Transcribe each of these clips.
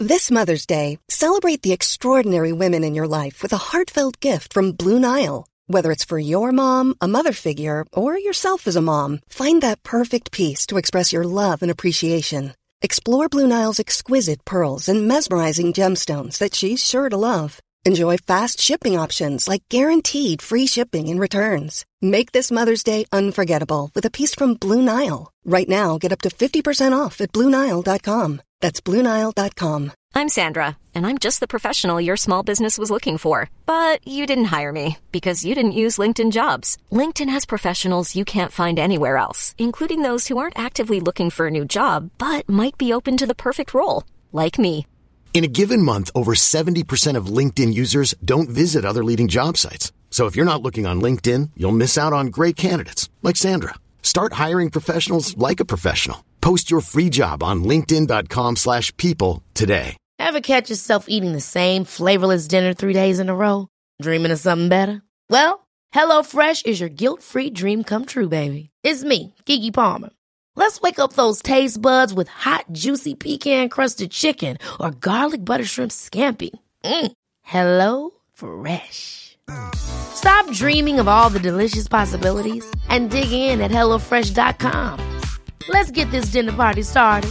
This Mother's Day, celebrate the extraordinary women in your life with a heartfelt gift from Blue Nile. Whether it's for your mom, a mother figure, or yourself as a mom, find that perfect piece to express your love and appreciation. Explore Blue Nile's exquisite pearls and mesmerizing gemstones that she's sure to love. Enjoy fast shipping options like guaranteed free shipping and returns. Make this Mother's Day unforgettable with a piece from Blue Nile. Right now, get up to 50% off at BlueNile.com. That's BlueNile.com. I'm Sandra, and I'm just the professional your small business was looking for. But you didn't hire me because you didn't use LinkedIn Jobs. LinkedIn has professionals you can't find anywhere else, including those who aren't actively looking for a new job, but might be open to the perfect role, like me. In a given month, over 70% of LinkedIn users don't visit other leading job sites. So if you're not looking on LinkedIn, you'll miss out on great candidates like Sandra. Start hiring professionals like a professional. Post your free job on linkedin.com/people today. Ever catch yourself eating the same flavorless dinner 3 days in a row? Dreaming of something better? Well, HelloFresh is your guilt-free dream come true, baby. It's me, Keke Palmer. Let's wake up those taste buds with hot, juicy pecan-crusted chicken or garlic butter shrimp scampi. Hello Fresh. Stop dreaming of all the delicious possibilities and dig in at HelloFresh.com. Let's get this dinner party started.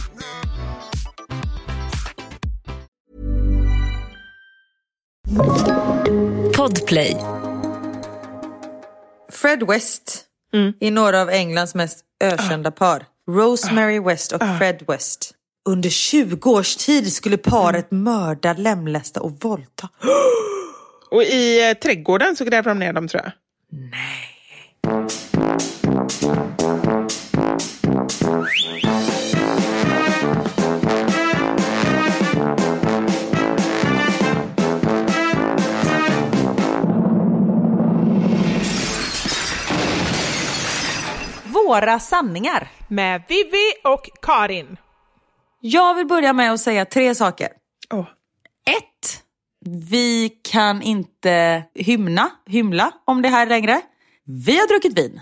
Podplay. Fred West är några av Englands mest ökända par. Rosemary West och Fred West. Under 20 års tid skulle paret mörda, lemlästa och våldta. Och i trädgården så gräver de ner dem, tror jag. Nej. Våra sanningar. Med Vivi och Karin. Jag vill börja med att säga 3 saker. 1. Vi kan inte hymla om det här längre. Vi har druckit vin.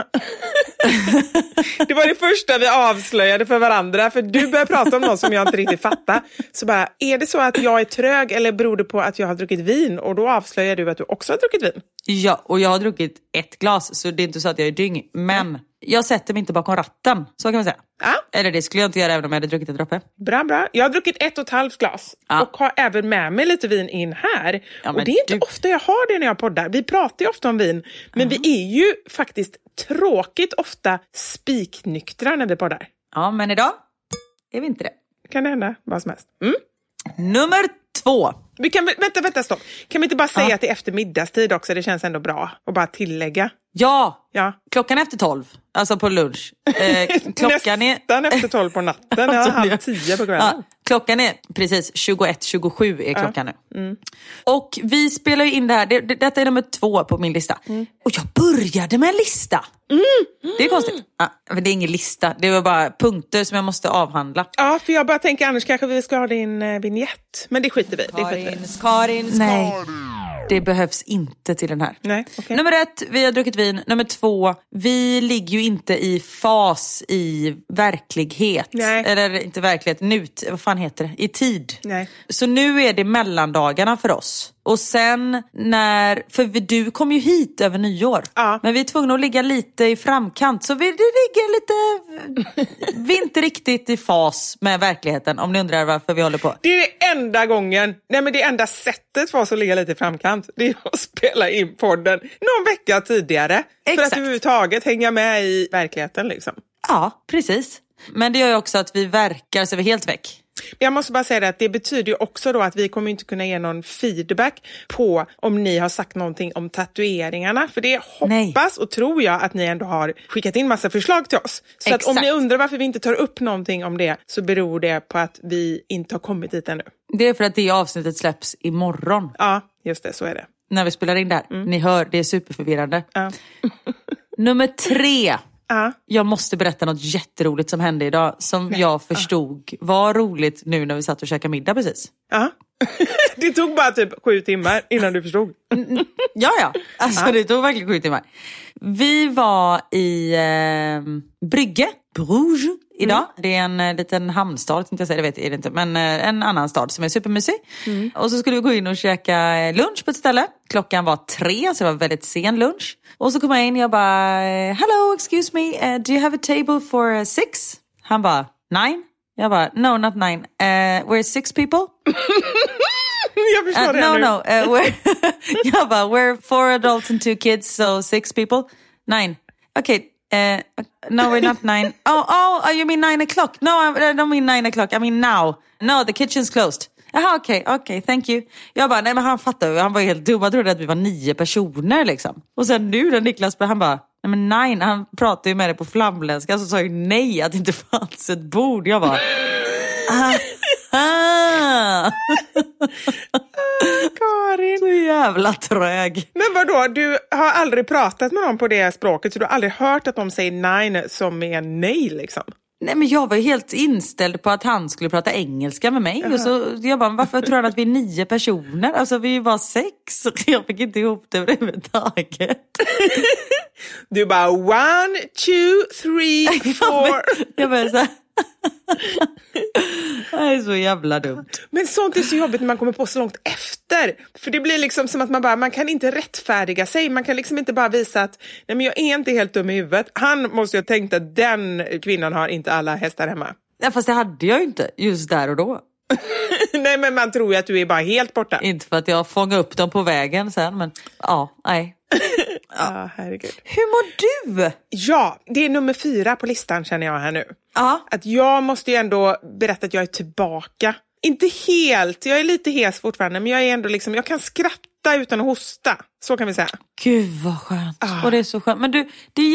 Det var det första vi avslöjade för varandra. För du började prata om något som jag inte riktigt fattar. Så bara, är det så att jag är trög eller beror det på att jag har druckit vin? Och då avslöjar du att du också har druckit vin. Ja, och jag har druckit 1 glas. Så det är inte så att jag är dyng. Men jag sätter mig inte bakom ratten, så kan man säga. Ja. Eller det skulle jag inte göra även om jag hade druckit 1 droppe. Bra. Jag har druckit 1,5 glas. Ja. Och har även med mig lite vin in här. Ja, och det är inte ofta jag har det när jag poddar. Vi pratar ju ofta om vin. Men vi är ju faktiskt tråkigt ofta spiknyktra när vi poddar. Ja, men idag är vi inte det. Kan det hända vad som helst. Nummer 2. Vi kan, vänta, stopp. Kan vi inte bara säga att det är eftermiddagstid också? Det känns ändå bra. Och bara tillägga. Ja. Klockan är efter 12. Alltså på lunch. Klockan nästan efter 12 på natten. Alltså, 9:30 på kvällen. Ja, klockan är precis 21:27 är klockan nu. Och vi spelar ju in det här. Detta är nummer 2 på min lista. Och jag började med en lista. Det är konstigt. Men det är ingen lista. Det var bara punkter som jag måste avhandla. Ja, för jag bara tänker annars kanske vi ska ha din vignett. Men det skiter vi. Karin. Nej. Det behövs inte till den här. Nej, okay. Nummer 1, vi har druckit vin. Nummer 2, vi ligger ju inte i fas i verklighet. Nej. Eller inte verklighet, vad fan heter det? I tid. Nej. Så nu är det mellandagarna för oss. Och sen för du kom ju hit över nyår. Ja. Men vi är tvungna att ligga lite i framkant. Så vi ligger lite... vi är inte riktigt i fas med verkligheten. Om ni undrar varför vi håller på. Det är det enda gången. Nej, men det enda sättet för oss att ligga lite i framkant. Det är att spela in podden någon vecka tidigare. Exakt. För att överhuvudtaget hänga med i verkligheten liksom. Ja, precis. Men det gör ju också att vi verkar så vi är helt väck. Jag måste bara säga det att det betyder ju också då att vi kommer inte kunna ge någon feedback på om ni har sagt någonting om tatueringarna. För det hoppas och tror jag att ni ändå har skickat in massa förslag till oss. Så att om ni undrar varför vi inte tar upp någonting om det så beror det på att vi inte har kommit dit ännu. Det är för att det avsnittet släpps imorgon. Ja, just det, så är det. När vi spelar in där. Ni hör, det är superförvirrande. Ja. Nummer 3. Jag måste berätta något jätteroligt som hände idag. Som jag förstod var roligt nu när vi satt och käkade middag precis. Ja. Det tog bara typ 7 timmar innan du förstod. Ja. Alltså det tog verkligen 7 timmar. Vi var i Brugge idag. Det är en liten hamnstad, inte jag säger, det vet jag inte, men en annan stad som är supermysig. Och så skulle vi gå in och käka lunch på ett ställe. Klockan var 3, så det var väldigt sen lunch. Och så kom jag in och jag bara, hello, excuse me, do you have a table for 6? Han bara, 9. Jag bara, no, not 9. We're 6 people. Jag förstår det nu. No, jag bara, we're 4 adults and 2 kids, so 6 people. 9. Okay. No, we're not 9. Oh, you mean 9 o'clock? No, I don't mean 9 o'clock. I mean now. No, the kitchen's closed. Jaha, okej, thank you. Jag bara, nej men han fattar ju, han var helt dum. Han trodde att vi var 9 personer liksom. Och sen nu när Niklas, han bara, nej men 9, han pratade ju med det på flamländska, så sa ju nej att det inte fanns ett bord. Jag bara, Karin. Så jävla trög. Men vadå, du har aldrig pratat med dem på det språket, så du har aldrig hört att de säger 9 som är nej liksom? Nej, men jag var helt inställd på att han skulle prata engelska med mig. Och så jag bara, varför tror han att vi är 9 personer? Alltså vi är bara 6. Jag fick inte ihop det överhuvudtaget. Du bara 1, 2, 3, 4. Jag bara så här. Det är så jävla dumt. Men sånt är så jobbigt när man kommer på så långt efter. För det blir liksom som att man kan inte rättfärdiga sig. Man kan liksom inte bara visa att nej, men jag är inte helt dum i huvudet. Han måste ju ha tänkt att den kvinnan har inte alla hästar hemma. Ja, fast det hade jag ju inte just där och då. Nej, men man tror ju att du är bara helt borta. Inte för att jag fångar upp dem på vägen sen, men nej. Ja, herregud. Hur mår du? Ja, det är nummer 4 på listan känner jag här nu. Ja. Att jag måste ju ändå berätta att jag är tillbaka. Inte helt, jag är lite hes fortfarande, men jag är ändå liksom, jag kan skratta utan att hosta. Så kan vi säga. Gud vad skönt. Och det är så skönt. Men du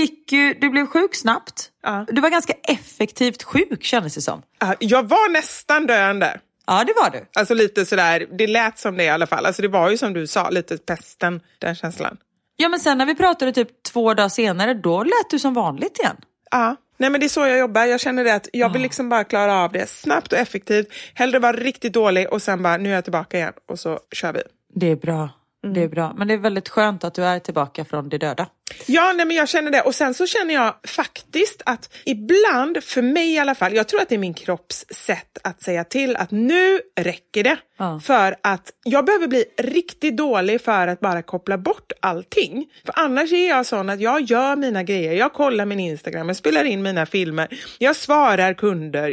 blev sjuk snabbt. Du var ganska effektivt sjuk, kändes det som. Jag var nästan döende. Ja, det var du. Alltså lite sådär, det lät som det i alla fall. Alltså det var ju som du sa, lite pesten, den känslan. Ja, men sen när vi pratade typ 2 dagar senare, då lät du som vanligt igen. Ja, nej men det är så jag jobbar. Jag känner det att jag vill liksom bara klara av det snabbt och effektivt. Hellre vara riktigt dålig och sen bara, nu är jag tillbaka igen och så kör vi. Det är bra. Det är bra. Men det är väldigt skönt att du är tillbaka från det döda. Ja, nej men jag känner det. Och sen så känner jag faktiskt att ibland, för mig i alla fall, jag tror att det är min kropps sätt att säga till att nu räcker det. För att jag behöver bli riktigt dålig för att bara koppla bort allting. För annars är jag sån att jag gör mina grejer. Jag kollar min Instagram, jag spelar in mina filmer. Jag svarar kunder.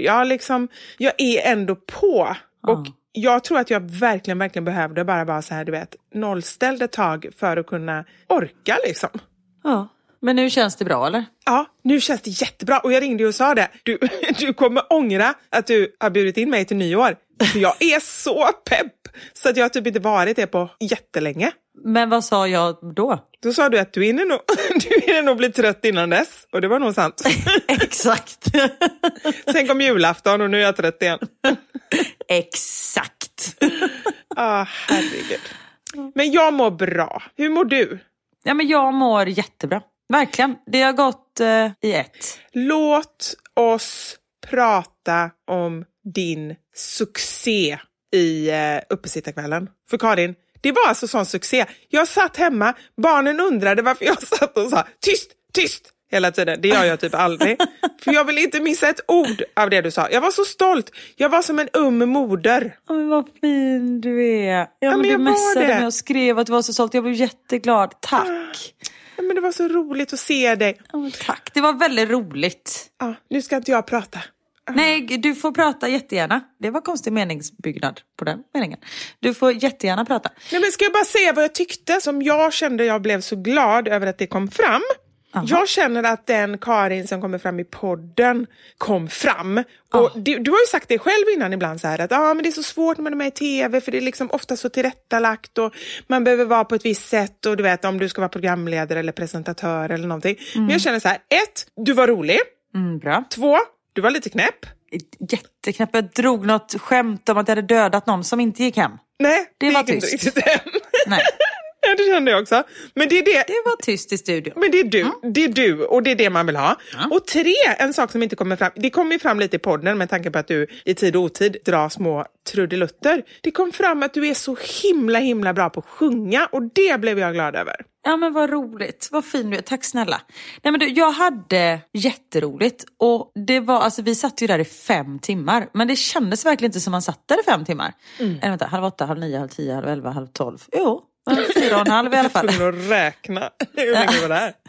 Jag är ändå på. Och jag tror att jag verkligen behövde bara vara så här, du vet, nollställd ett tag för att kunna orka liksom. Ja, men nu känns det bra, eller? Ja, nu känns det jättebra. Och jag ringde och sa det. Du kommer ångra att du har bjudit in mig till nyår. För jag är så pepp. Så att jag har typ inte varit det på jättelänge. Men vad sa jag då? Då sa du att du hinner nog bli trött innan dess. Och det var nog sant. Exakt. Sen kom julafton och nu är jag trött igen. Exakt. Herregud. Men jag mår bra. Hur mår du? Ja, men jag mår jättebra. Verkligen. Det har gått i ett. Låt oss prata om din succé i uppesittarkvällen. För Karin, det var alltså sån succé. Jag satt hemma, barnen undrade varför jag satt och sa tyst hela tiden. Det gör jag typ aldrig. För jag vill inte missa ett ord av det du sa. Jag var så stolt. Jag var som en moder. Men vad fin du är. Du messade mig och skrev att du var så stolt. Jag blev jätteglad. Tack. Ja, men det var så roligt att se dig. Tack, det var väldigt roligt. Nu ska inte jag prata. Nej, du får prata jättegärna. Det var konstig meningsbyggnad på den meningen. Du får jättegärna prata. Nej, men ska jag bara säga vad jag tyckte som jag kände, jag blev så glad över att det kom fram. Aha. Jag känner att den Karin som kommer fram i podden kom fram. Och du har ju sagt det själv innan ibland så här att men det är så svårt när man är med i tv för det är liksom ofta så tillrättalagt och man behöver vara på ett visst sätt och du vet om du ska vara programledare eller presentatör eller någonting. Men jag känner så här, 1, du var rolig. Bra. 2, du var lite knäpp. Jätteknäpp. Jag drog något skämt om att jag hade dödat någon som inte gick hem. Nej, det var tyst. Nej. Ja, det kände jag också. Men det var tyst i studion. Men det är du. Det är du och det är det man vill ha. Och 3, en sak som inte kommer fram. Det kommer ju fram lite i podden med tanke på att du i tid och otid drar små trudelutter. Det kom fram att du är så himla bra på att sjunga och det blev jag glad över. Ja, men vad roligt. Vad fin du är. Tack snälla. Nej, men jag hade jätteroligt. Och det var, alltså vi satt ju där i 5 timmar. Men det kändes verkligen inte som man satt där i 5 timmar. Vänta, 7:30, 9:30, 10:30, 11:30, 12:30. Jo, 4,5 i alla fall. Jag kunde räkna. Hur länge var det här?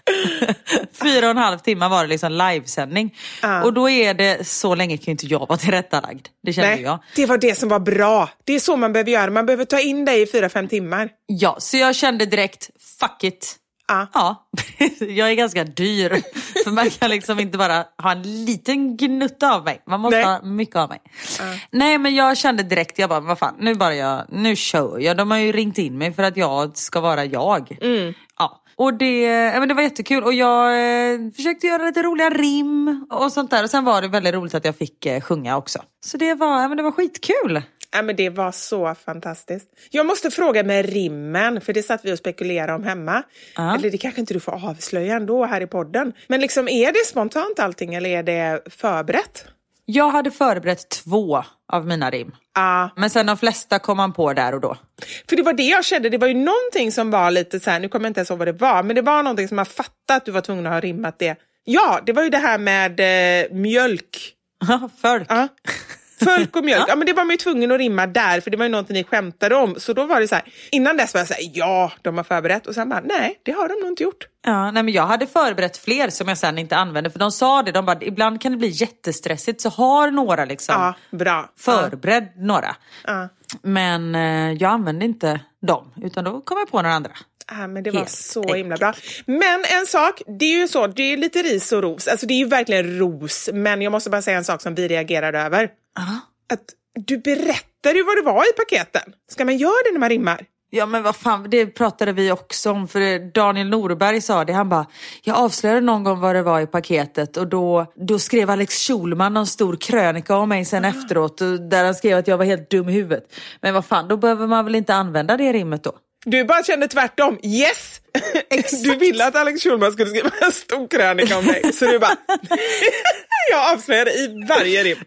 4,5 timmar var det liksom livesändning. Och då är det, så länge kan ju inte jag vara tillrättalagd. Det kände jag. Det var det som var bra. Det är så man behöver göra. Man behöver ta in dig i 4-5 timmar. Ja, så jag kände direkt, fuck it. Ja, jag är ganska dyr. För man kan liksom inte bara ha en liten gnutta av mig. Man måste ha mycket av mig. Nej, men jag kände direkt, jag bara, vad fan, nu kör jag. De har ju ringt in mig för att jag ska vara jag. Ja. Och det var jättekul. Och jag försökte göra lite roliga rim och sånt där. Och sen var det väldigt roligt att jag fick sjunga också. Så det var skitkul. Ja, men det var så fantastiskt. Jag måste fråga med rimmen, för det satt vi och spekulerade om hemma. Eller det kanske inte du får avslöja ändå här i podden. Men liksom, är det spontant allting eller är det förberett? Jag hade förberett 2 av mina rim. Men sen de flesta kom man på där och då. För det var det jag kände, det var ju någonting som var lite så här, nu kommer jag inte ens ihåg vad det var. Men det var någonting som jag fattade att du var tvungen att ha rimmat det. Ja, det var ju det här med mjölk. Folk. Fölk och mjölk, ja men det var man ju tvungen att rimma där. För det var ju någonting ni skämtade om. Så då var det så här, innan dess var jag så här, ja de har förberett. Och sen bara, nej det har de nog inte gjort. Ja, nej men jag hade förberett fler som jag sen inte använde. För de sa det, de bara, ibland kan det bli jättestressigt. Så har några liksom förberedd några. Men jag använde inte dem, utan då kom jag på några andra. Men det var så himla bra. Men en sak, det är ju så, det är lite ris och ros. Alltså det är ju verkligen ros. Men jag måste bara säga en sak som vi reagerade över. Att du berättade ju vad det var i paketen. Ska man göra det när man rimmar? Ja men vad fan, det pratade vi också om. För Daniel Norberg sa det, han bara, jag avslöjade någon gång vad det var i paketet. Och då skrev Alex Schulman någon stor krönika om mig sen efteråt. Där han skrev att jag var helt dum i huvudet. Men vad fan, då behöver man väl inte använda det rimmet då? Du bara kände tvärtom. Yes! Du ville att Alex Schulman skulle skriva en stor krönika om dig. Så du bara, jag avslöjade i varje rim.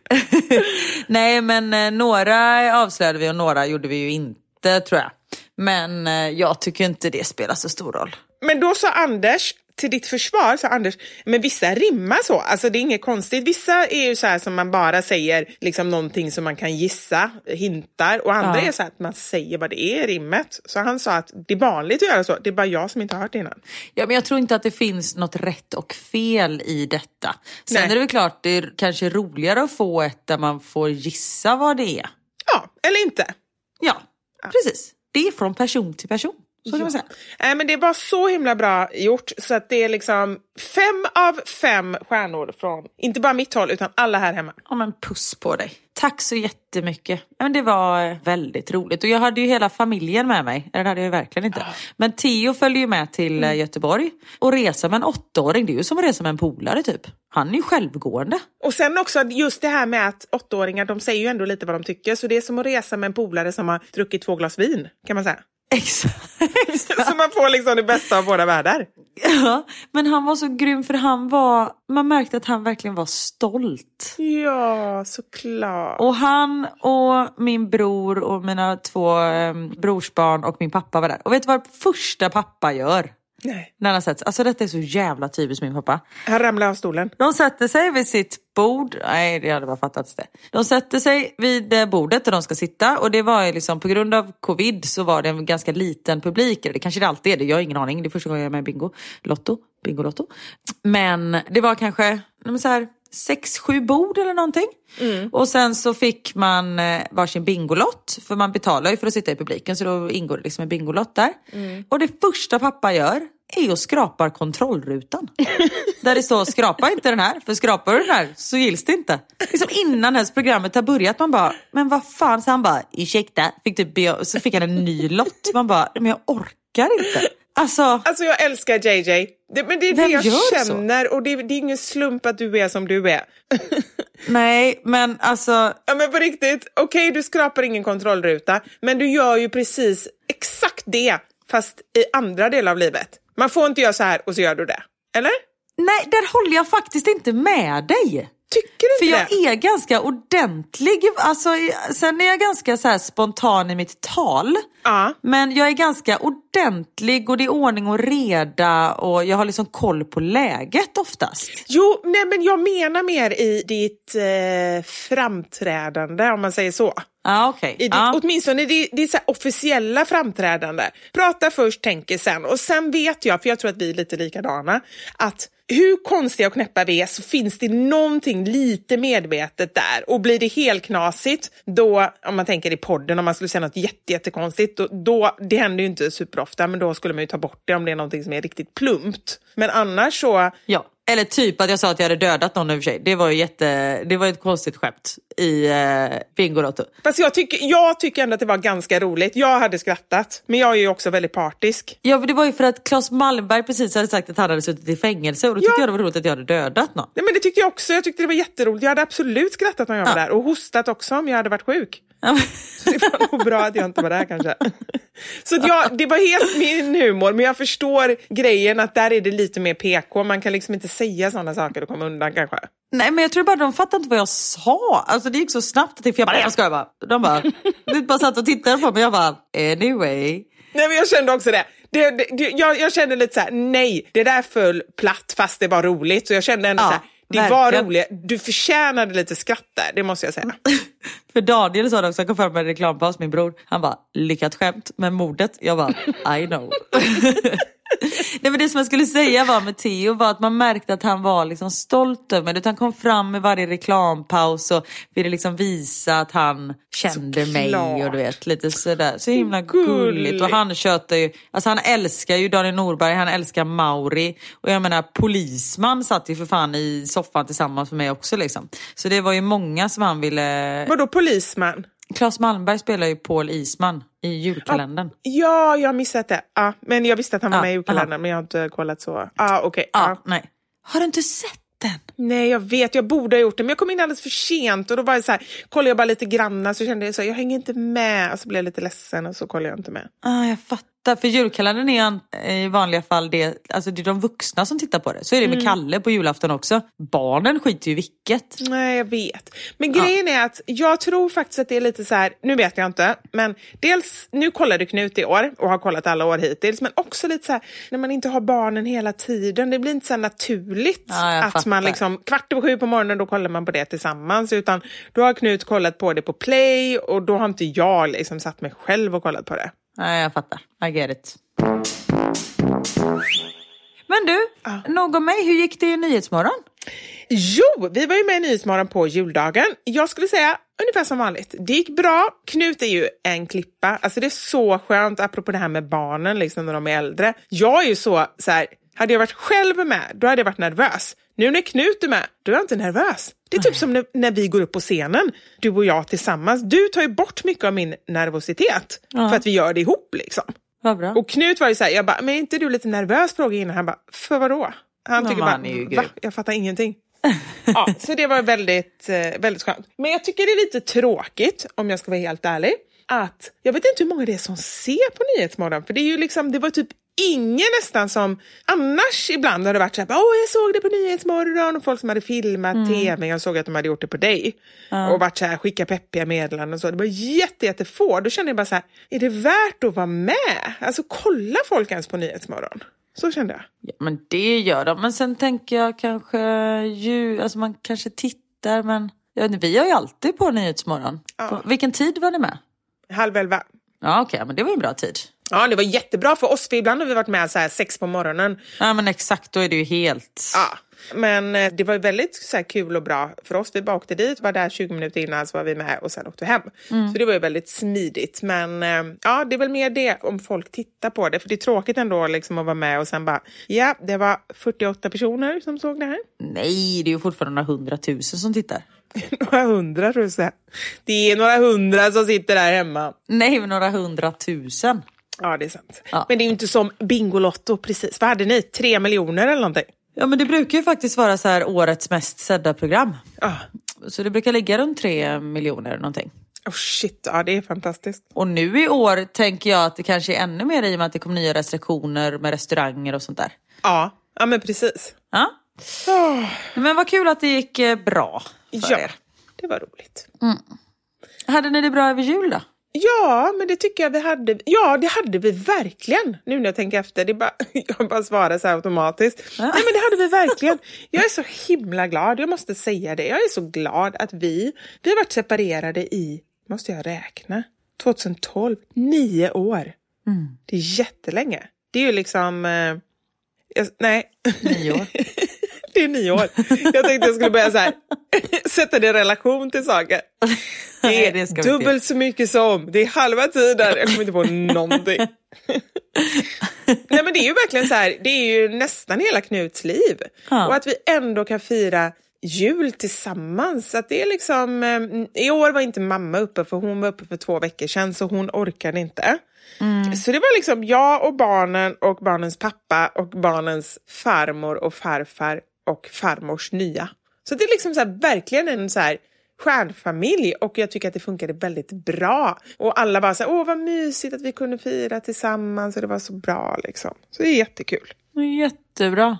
Nej, men några avslöjade vi och några gjorde vi ju inte, tror jag. Men jag tycker inte det spelar så stor roll. Men då sa Anders, till ditt försvar sa Anders, men vissa rimmar så. Alltså det är inget konstigt. Vissa är ju så här som man bara säger liksom någonting som man kan gissa, hintar. Och andra är så här att man säger vad det är i rimmet. Så han sa att det är vanligt att göra så. Det är bara jag som inte har hört det innan. Ja, men jag tror inte att det finns något rätt och fel i detta. Sen är det väl klart, det är kanske roligare att få ett där man får gissa vad det är. Ja, eller inte. Ja, precis. Det är från person till person. Så kan man säga. Nej, men det var så himla bra gjort så att det är liksom 5 av 5 stjärnor från, inte bara mitt håll utan alla här hemma. Ja, men puss på dig. Tack så jättemycket. Ja, men det var väldigt roligt och jag hade ju hela familjen med mig. Det hade jag verkligen inte. Men Theo följde ju med till Göteborg och resa med en 8-åring, det är ju som att resa med en polare typ. Han är ju självgående. Och sen också just det här med att 8-åringar, de säger ju ändå lite vad de tycker. Så det är som att resa med en polare som har druckit 2 glas vin, kan man säga. Exakt. Så man får liksom det bästa av båda världar. Ja, men han var så grym för man märkte att han verkligen var stolt. Ja, såklart. Och han och min bror och mina 2 brorsbarn och min pappa var där. Och vet du vad första pappa gör? Nej. När han sätts. Alltså detta är så jävla typiskt min pappa. Han ramlar av stolen. De sätter sig vid sitt bord. Nej, det hade bara fattats det. De sätter sig vid bordet där de ska sitta. Och det var ju liksom, på grund av covid så var det en ganska liten publik. Det kanske det alltid är det. Jag har ingen aning. Det är första gången jag är med Bingolotto. Men det var kanske så här 6-7 bord eller någonting. Och sen så fick man varsin bingolott. För man betalar ju för att sitta i publiken. Så då ingår det liksom en bingolott där. Och det första pappa gör är att skrapa kontrollrutan. Där det står, skrapa inte den här. För skrapar du den här så gills det inte. Liksom innan ens programmet har börjat. Man bara, men vad fan. Så han bara, ursäkta. Så fick han en ny lott. Man bara, men jag orkar inte. Alltså jag älskar JJ. Men det är det jag känner. Så? Och det är ingen slump att du är som du är. Nej, men alltså... Ja, men på riktigt. Okej, du skrapar ingen kontrollruta. Men du gör ju precis exakt det fast i andra delar av livet. Man får inte göra så här och så gör du det. Eller? Nej, där håller jag faktiskt inte med dig. Tycker du inte det? För jag är ganska ordentlig. Alltså, sen är jag ganska så här spontan i mitt tal. Ja. Men jag är ganska ordentlig och det är ordning och reda. Och jag har liksom koll på läget oftast. Jo, nej, men jag menar mer i ditt framträdande, om man säger så. Ah, okay. Åtminstone det är så här officiella framträdande. Prata först, tänker sen. Och sen vet jag, för jag tror att vi är lite likadana, att hur konstiga och knäppa vi är så finns det någonting lite medvetet där. Och blir det helt knasigt, då, om man tänker i podden, om man skulle säga något jättekonstigt, då det händer ju inte superofta, men då skulle man ju ta bort det om det är någonting som är riktigt plumpt. Men annars så... Ja. Eller typ att jag sa att jag hade dödat någon över sig. Det var ju det var ett konstigt skämt i Bingolotto. Fast jag tycker ändå att det var ganska roligt. Jag hade skrattat, men jag är ju också väldigt partisk. Ja, för det var ju för att Claes Malmberg precis hade sagt att han hade suttit i fängelse. Och då tyckte jag det var roligt att jag hade dödat någon. Nej, men det tyckte jag också. Jag tyckte det var jätteroligt. Jag hade absolut skrattat när jag var där. Och hostat också om jag hade varit sjuk. Så det var nog bra att jag inte var där kanske. Så det var helt min humor. Men jag förstår grejen att där är det lite mer PK. Man kan liksom inte säga sådana saker och komma undan kanske. Nej, men jag tror bara de fattar inte vad jag sa. Alltså det gick så snabbt att jag ska bara. De bara satt och tittade på mig. Jag bara, anyway. Nej, men jag kände också det. Jag kände lite så här: nej, det där föll platt fast det var roligt. Så jag kände ändå så här, det verkligen var roligt. Du förtjänade lite skratt där, det måste jag säga. För Daniel sa också, jag kom fram med en reklampaus, min bror. Han bara, lyckat skämt, men mordet, jag bara, I know. Nej, men det som jag skulle säga var med Theo var att man märkte att han var liksom stolt över mig. Han kom fram med varje reklampaus och ville liksom visa att han kände mig och du vet, lite sådär. Så himla gulligt. Och han köter ju, alltså han älskar ju Daniel Norberg, han älskar Mauri. Och jag menar, Polisman satt ju för fan i soffan tillsammans med mig också liksom. Så det var ju många som han ville... Vadå Polisman? Claes Malmberg spelar ju Paul Isman i julkalendern. Ja, jag har missat det. Men jag visste att han var med i julkalendern, men jag har inte kollat så. Okej. Nej. Har du inte sett den? Nej, jag vet. Jag borde ha gjort det, men jag kom in alldeles för sent. Och då var det så här, kollade jag bara lite granna, så kände jag så här, jag hänger inte med. Och så blev jag lite ledsen och så kollade jag inte med. Jag fattar. För julkalendern är i vanliga fall det är de vuxna som tittar på det. Så är det med Kalle på julafton också. Barnen skiter ju vilket. Nej, jag vet. Men grejen är att jag tror faktiskt att det är lite så här, nu vet jag inte, men dels, nu kollade Knut i år och har kollat alla år hittills, men också lite så här, när man inte har barnen hela tiden, det blir inte så naturligt att man liksom, 6:15 på morgonen, då kollar man på det tillsammans, utan då har Knut kollat på det på Play och då har inte jag liksom satt mig själv och kollat på det. Nej, jag fattar. I get it. Men du, nog om mig, hur gick det i Nyhetsmorgon? Jo, vi var ju med i Nyhetsmorgon på juldagen. Jag skulle säga ungefär som vanligt. Det gick bra. Knut är ju en klippa. Alltså det är så skönt, apropå det här med barnen liksom, när de är äldre. Jag är ju så här, hade jag varit själv med, då hade jag varit nervös. Nu när Knut är med, då är jag inte nervös. Det är typ som när vi går upp på scenen, du och jag tillsammans. Du tar ju bort mycket av min nervositet för att vi gör det ihop liksom. Vad bra. Och Knut var ju så här, jag bara, men är inte du lite nervös? Fråga innan. Han bara, för vadå? Han tycker bara, va? Jag fattar ingenting. Så det var väldigt, väldigt skönt. Men jag tycker det är lite tråkigt, om jag ska vara helt ärlig, att jag vet inte hur många det är som ser på Nyhetsmorgon. För det är ju liksom, det var typ ingen nästan som, annars ibland har det varit så här, jag såg det på Nyhetsmorgon, och folk som hade filmat tv, jag såg att de hade gjort det på dig och varit så här, skicka peppiga meddelanden och så. Det var jättefå. Då kände jag bara så här, är det värt att vara med? Alltså kolla folk ens på Nyhetsmorgon? Så kände jag. Ja, men det gör de. Men sen tänker jag kanske alltså man kanske tittar, men vi har ju alltid på Nyhetsmorgon. Vilken tid var det med? 10:30. Ja, okej, men det var ju en bra tid. Ja, det var jättebra för oss, för ibland har vi varit med så här 6 på morgonen. Ja, men exakt, då är det ju helt... Ja, men det var ju väldigt så här kul och bra för oss. Vi bara åkte dit, var där 20 minuter innan, så var vi med och sen åkte hem. Så det var ju väldigt smidigt. Men ja, det är väl mer det om folk tittar på det. För det är tråkigt ändå liksom att vara med och sen bara, ja, det var 48 personer som såg det här. Nej, det är ju fortfarande några 100 000 som tittar. Några 100 tror jag. Det är några 100 som sitter där hemma. Nej, men några 100 000. Ja, det är sant. Ja. Men det är ju inte som Bingolotto precis. Vad hade ni? 3 miljoner eller någonting? Ja, men det brukar ju faktiskt vara så här årets mest sedda program. Så det brukar ligga runt 3 miljoner någonting. Oh shit, ja det är fantastiskt. Och nu i år tänker jag att det kanske är ännu mer i och med att det kommer nya restriktioner med restauranger och sånt där. Ja men precis. Ja. Men vad kul att det gick bra för er. Det var roligt. Hade ni det bra över jul då? Ja, men det tycker jag vi hade. Ja, det hade vi verkligen. Nu när jag tänker efter, jag bara svarar så här automatiskt. Nej, men det hade vi verkligen. Jag är så himla glad, jag måste säga det. Jag är så glad att vi har varit separerade i, måste jag räkna, 2012, 9 år. Det är jättelänge. Det är ju liksom, nej. 9 år. Det är 9 år. Jag tänkte jag skulle börja så här sätta det i relation till saker. Det är dubbelt så mycket som. Det är halva tiden. Jag kommer inte på någonting. Nej men det är ju verkligen så här. Det är ju nästan hela Knuts liv. Ja. Och att vi ändå kan fira jul tillsammans. Så att det är liksom, i år var inte mamma uppe för hon var uppe för 2 veckor sedan så hon orkade inte. Så det var liksom jag och barnen och barnens pappa och barnens farmor och farfar och farmors nya. Så det är liksom så här, verkligen en så här stjärnfamilj och jag tycker att det funkade väldigt bra. Och alla bara så här, vad mysigt att vi kunde fira tillsammans och det var så bra liksom. Så det är jättekul. Jättebra.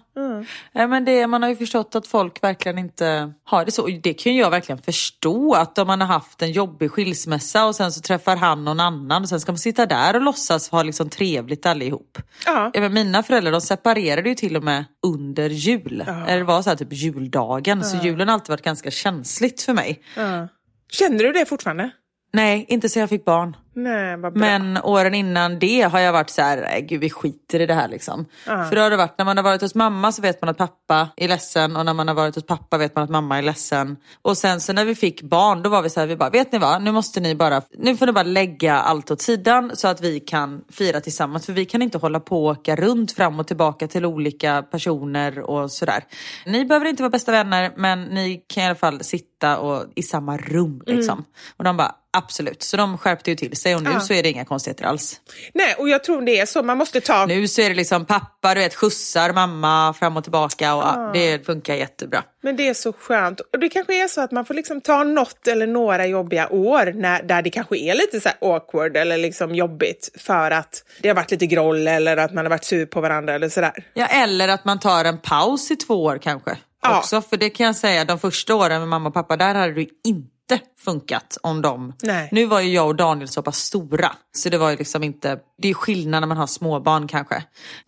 Men man har ju förstått att folk verkligen inte har det så. Och det kan jag verkligen förstå att om man har haft en jobbig skilsmässa och sen så träffar han någon annan och sen ska man sitta där och låtsas ha liksom trevligt allihop. Men mina föräldrar de separerade ju till och med under jul. Det var så här typ juldagen. Så julen har alltid varit ganska känsligt för mig. Känner du det fortfarande? Nej, inte så jag fick barn. Nej, vad bra. Men åren innan det har jag varit så här, gud vi skiter i det här liksom. För då har det varit, när man har varit hos mamma så vet man att pappa är ledsen. Och när man har varit hos pappa vet man att mamma är ledsen. Och sen så när vi fick barn då var vi så här, vi bara, vet ni vad? Nu får ni bara lägga allt åt sidan så att vi kan fira tillsammans. För vi kan inte hålla på och åka runt fram och tillbaka till olika personer och sådär. Ni behöver inte vara bästa vänner men ni kan i alla fall sitta i samma rum liksom. Och de bara, absolut. Så de skärpte ju till sig och nu så är det inga konstigheter alls. Nej, och jag tror det är så. Man måste ta... Nu så är det liksom pappa, du vet, skjutsar mamma fram och tillbaka och det funkar jättebra. Men det är så skönt. Och det kanske är så att man får liksom ta något eller några jobbiga år där det kanske är lite så här awkward eller liksom jobbigt för att det har varit lite groll eller att man har varit sur på varandra eller sådär. Ja, eller att man tar en paus i 2 år kanske. Också, för det kan jag säga, de första åren med mamma och pappa, där hade du inte funkat om dem. Nej. Nu var ju jag och Daniel så pass stora. Så det var ju liksom inte... Det är skillnad när man har småbarn kanske.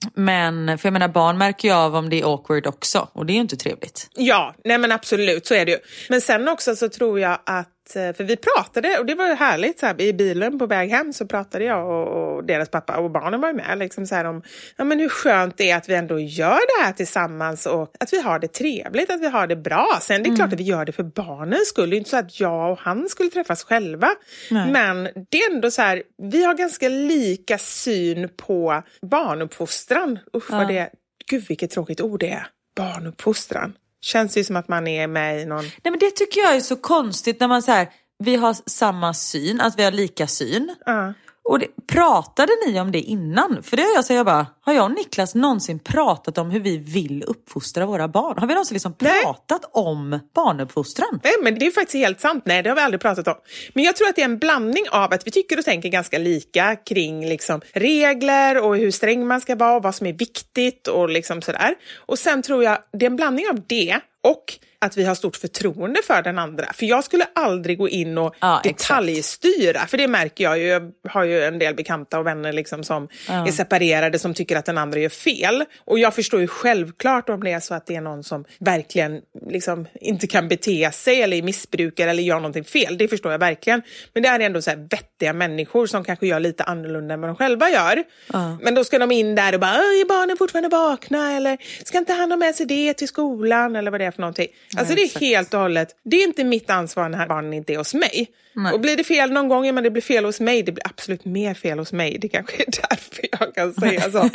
Men för jag menar, barn märker jag av om det är awkward också. Och det är ju inte trevligt. Ja, nej men absolut, så är det ju. Men sen också så tror jag att... För vi pratade, och det var ju härligt så här, i bilen på väg hem så pratade jag och deras pappa och barnen var med liksom så här om men hur skönt det är att vi ändå gör det här tillsammans och att vi har det trevligt, att vi har det bra. Sen det är klart att vi gör det för barnens skull. Det är inte så att jag och han skulle träffas själva. Nej. Men det är ändå så här, vi har ganska lika syn på barnuppfostran. Vad det, gud vilket tråkigt ord det är. Barnuppfostran. Känns ju som att man är med i någon... Nej, men det tycker jag är så konstigt när man så här, vi har samma syn, att vi har lika syn. Och pratade ni om det innan? För det har jag sagt, har jag och Niklas någonsin pratat om hur vi vill uppfostra våra barn? Har vi någonsin liksom pratat om barnuppfostran? Nej, men det är faktiskt helt sant. Nej, det har vi aldrig pratat om. Men jag tror att det är en blandning av att vi tycker och tänker ganska lika kring liksom regler och hur sträng man ska vara och vad som är viktigt och liksom sådär. Och sen tror jag det är en blandning av det och att vi har stort förtroende för den andra. För jag skulle aldrig gå in och detaljstyra. Exakt. För det märker jag ju. Jag har ju en del bekanta och vänner liksom som är separerade som tycker att den andra gör fel. Och jag förstår ju självklart om det är så att det är någon som verkligen liksom inte kan bete sig eller är missbrukare eller gör någonting fel. Det förstår jag verkligen. Men det är ändå så här vettiga människor som kanske gör lite annorlunda än vad de själva gör. Men då ska de in där och bara, är barnen fortfarande vakna? Eller ska inte han ha med sig det till skolan? Eller vad det är för någonting. Alltså det är helt och hållet, det är inte mitt ansvar när barnen inte är hos mig. Nej. Och blir det fel någon gång, men det blir fel hos mig, det blir absolut mer fel hos mig. Det kanske är därför jag kan säga så.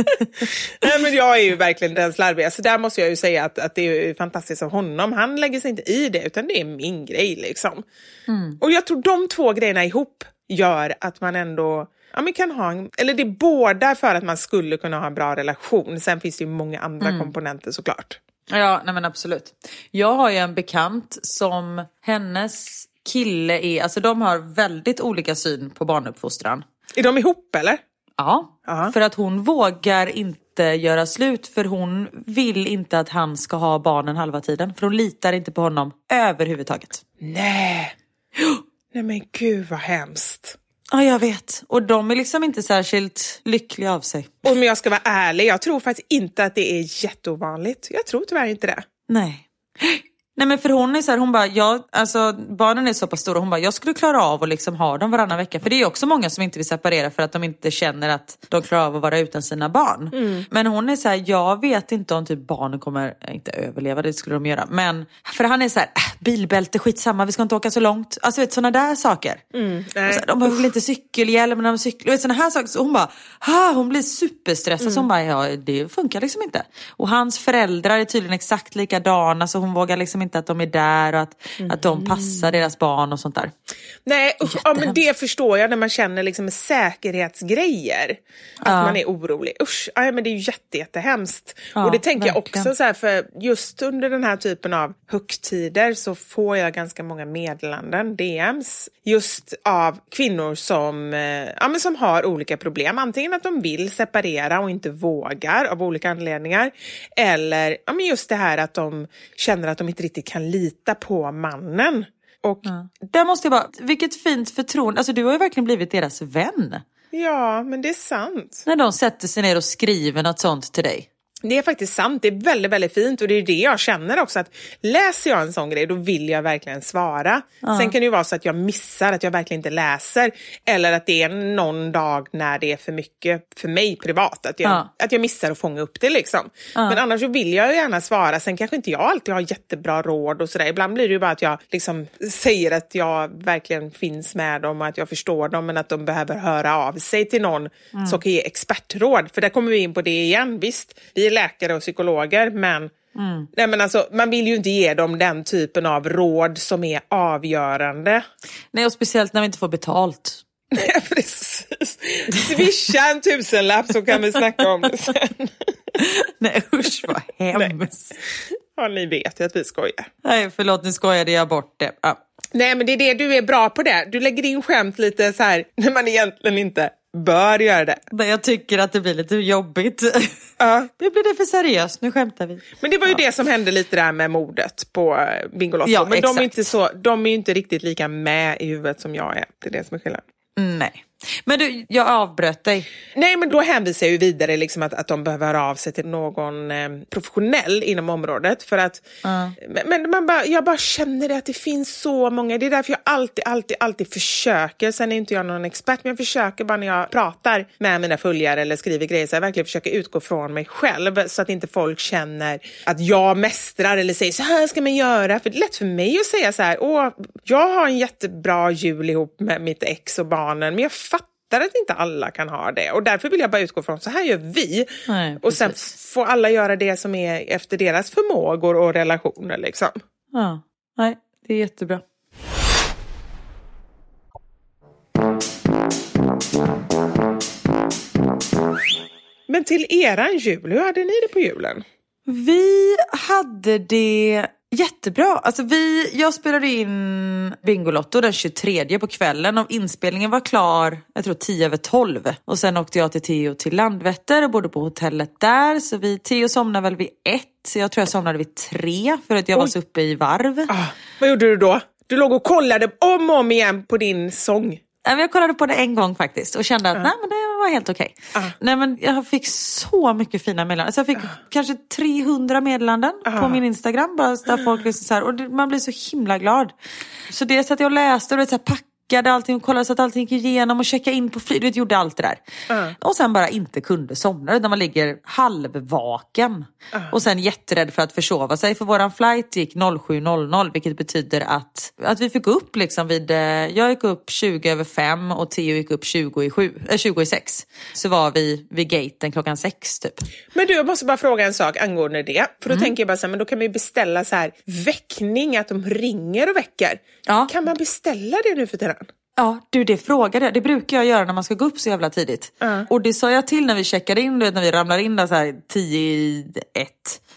Nej, men jag är ju verkligen den slarviga. Så där måste jag ju säga att det är fantastiskt av honom. Han lägger sig inte i det, utan det är min grej liksom. Och jag tror de 2 grejerna ihop gör att man ändå... Ja, man kan ha eller det är båda för att man skulle kunna ha en bra relation. Sen finns det ju många andra komponenter såklart. Ja, nej men absolut. Jag har ju en bekant som hennes kille är, alltså de har väldigt olika syn på barnuppfostran. Är de ihop eller? Ja, Ja. För att hon vågar inte göra slut, för hon vill inte att han ska ha barnen halva tiden. För hon litar inte på honom överhuvudtaget. Nej. Nej men gud vad hemskt. Ja, jag vet. Och de är liksom inte särskilt lyckliga av sig. Och om jag ska vara ärlig, jag tror faktiskt inte att det är jätteovanligt. Jag tror tyvärr inte det. Nej. Nej, men för hon är så här, hon bara, alltså barnen är så pass stora, hon bara, jag skulle klara av att liksom ha dem varannan vecka. För det är också många som inte vill separera för att de inte känner att de klarar av att vara utan sina barn. Men hon är så här, jag vet inte om typ barnen kommer inte överleva, det skulle de göra. Men för han är så här, bilbälte, skitsamma, vi ska inte åka så långt. Alltså vet, sådana där saker. Så här, de behöver väl inte cykelhjälm när de cyklar, vet, sådana här saker. Så hon bara, hon blir superstressad. Så hon bara, ja det funkar liksom inte. Och hans föräldrar är tydligen exakt likadana, så hon vågar liksom inte att de är där och att de passar deras barn och sånt där. Nej, ja, men det förstår jag när man känner liksom säkerhetsgrejer. Att man är orolig. Usch, ja, men det är ju jättehemskt. Och det tänker jag också så här, för just under den här typen av högtider så får jag ganska många meddelanden, DMs, just av kvinnor som har olika problem. Antingen att de vill separera och inte vågar av olika anledningar. Eller just det här att de känner att de inte riktigt kan lita på mannen. Och där måste jag bara, vilket fint förtroende. Alltså du har ju verkligen blivit deras vän. ja, men det är sant. När de sätter sig ner och skriver något sånt till dig. Det är faktiskt sant, det är väldigt, väldigt fint och det är det jag känner också, att läser jag en sån grej då vill jag verkligen svara. Sen kan det ju vara så att jag missar, att jag verkligen inte läser, eller att det är någon dag när det är för mycket för mig privat, att jag missar att fånga upp det liksom. Men annars så vill jag ju gärna svara. Sen kanske inte jag alltid har jättebra råd och sådär. Ibland blir det ju bara att jag liksom säger att jag verkligen finns med dem och att jag förstår dem, men att de behöver höra av sig till någon som kan ge expertråd. För där kommer vi in på det igen, visst. Vi är läkare och psykologer, men nej, men alltså, man vill ju inte ge dem den typen av råd som är avgörande. Nej, och speciellt när vi inte får betalt. Nej, precis. Swisha en 1000-lapp så kan vi snacka om det sen. Nej, usch vad hemskt. Ja, ni vet ju att vi skojar. Nej, förlåt, nu skojade jag bort det. Nej, men det är det, du är bra på det. Du lägger in skämt lite så här när man egentligen inte bör göra det. Men jag tycker att det blir lite jobbigt. Nu blir det för seriöst, nu skämtar vi. Men det var ju det som hände lite där med mordet på Bingolotto. Ja, men exakt. de är ju inte riktigt lika med i huvudet som jag är. Det är det som är skillnaden. Nej. Men du, jag avbröt dig. Nej, men då hänvisar jag ju vidare liksom att de behöver höra av sig till någon professionell inom området. För att, men jag bara känner det att det finns så många. Det är därför jag alltid försöker. Sen är inte jag någon expert, men jag försöker bara när jag pratar med mina följare eller skriver grejer. Så jag verkligen försöker utgå från mig själv. Så att inte folk känner att jag mästrar eller säger så här ska man göra. För det är lätt för mig att säga så här, jag har en jättebra jul ihop med mitt ex och barnen. Men jag fattar att inte alla kan ha det. Och därför vill jag bara utgå från, så här gör vi. Nej, och sen får alla göra det som är efter deras förmågor och relationer liksom. Ja, nej, det är jättebra. Men till eran jul, hur hade ni det på julen? Vi hade det jättebra. Alltså jag spelade in Bingolotto den 23 på kvällen och inspelningen var klar, jag tror 10:12. Och sen åkte jag till Theo till Landvetter och bodde på hotellet där. Så Theo somnade väl vid 1. Jag tror jag somnade vid 3 för att jag var så uppe i varv. Vad gjorde du då? Du låg och kollade om och om igen på din sång. Jag kollade på det en gång faktiskt och kände att nej, men det var helt okej. Nej, men jag fick så mycket fina meddelanden. Alltså jag fick kanske 300 meddelanden på min Instagram. Bara där folk liksom så här, och man blir så himla glad. Så det satt jag och läste och det så här, packade allting och kollade så att allting gick igenom och checkade in på flyg. Du vet, gjorde allt det där. Och sen bara inte kunde somna när man ligger halvvaken. Och sen jätterädd för att försova sig. För våran flight gick 07:00, vilket betyder att vi fick upp liksom jag gick upp 20:05 och Theo gick upp 20:06. Så var vi vid gaten klockan 6 typ. Men du, jag måste bara fråga en sak angående det. För då tänker jag bara så här, men då kan man ju beställa så här väckning, att de ringer och väcker. Ja. Kan man beställa det nu för tiden? Ja, du, det frågade jag. Det brukar jag göra när man ska gå upp så jävla tidigt. Och det sa jag till när vi checkade in, när vi ramlar in där så här 10:01.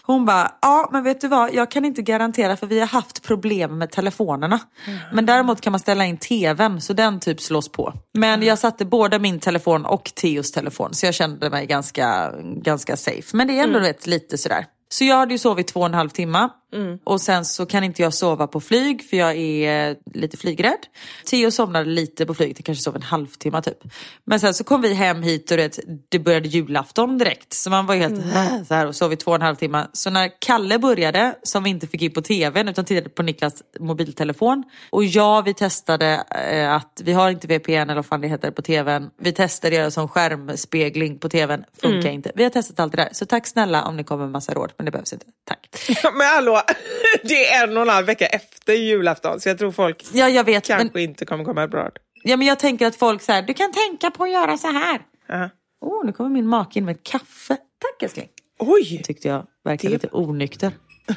Hon bara, ja men vet du vad, jag kan inte garantera för vi har haft problem med telefonerna. Men däremot kan man ställa in tvn så den typ slås på. Men jag satte både min telefon och Theos telefon så jag kände mig ganska safe. Men det är ändå lite sådär. Så jag hade ju sovit 2,5 timmar. Och sen så kan inte jag sova på flyg för jag är lite flygrädd. Theo somnade lite på flyget, jag kanske sov en halvtimme typ. Men sen så kom vi hem hit och det började julafton direkt. Så man var ju helt så här och sov i 2,5 timmar. Så när Kalle började, som vi inte fick in på tvn utan tittade på Niklas mobiltelefon. Och vi testade att vi har inte VPN eller vad fan det heter på tvn. Vi testade göra som skärmspegling på tvn, funkar inte. Vi har testat allt det där. Så tack snälla om ni kommer med massa råd, men det behövs inte. Tack. Men hallå, det är 1,5 vecka efter julafton så jag tror folk jag vet, kanske inte kommer komma bra. Ja, men jag tänker att folk så här, du kan tänka på att göra så här. Nu kommer min make in med ett kaffe. Tack älskling. Oj! Det tyckte jag verkade lite onykter.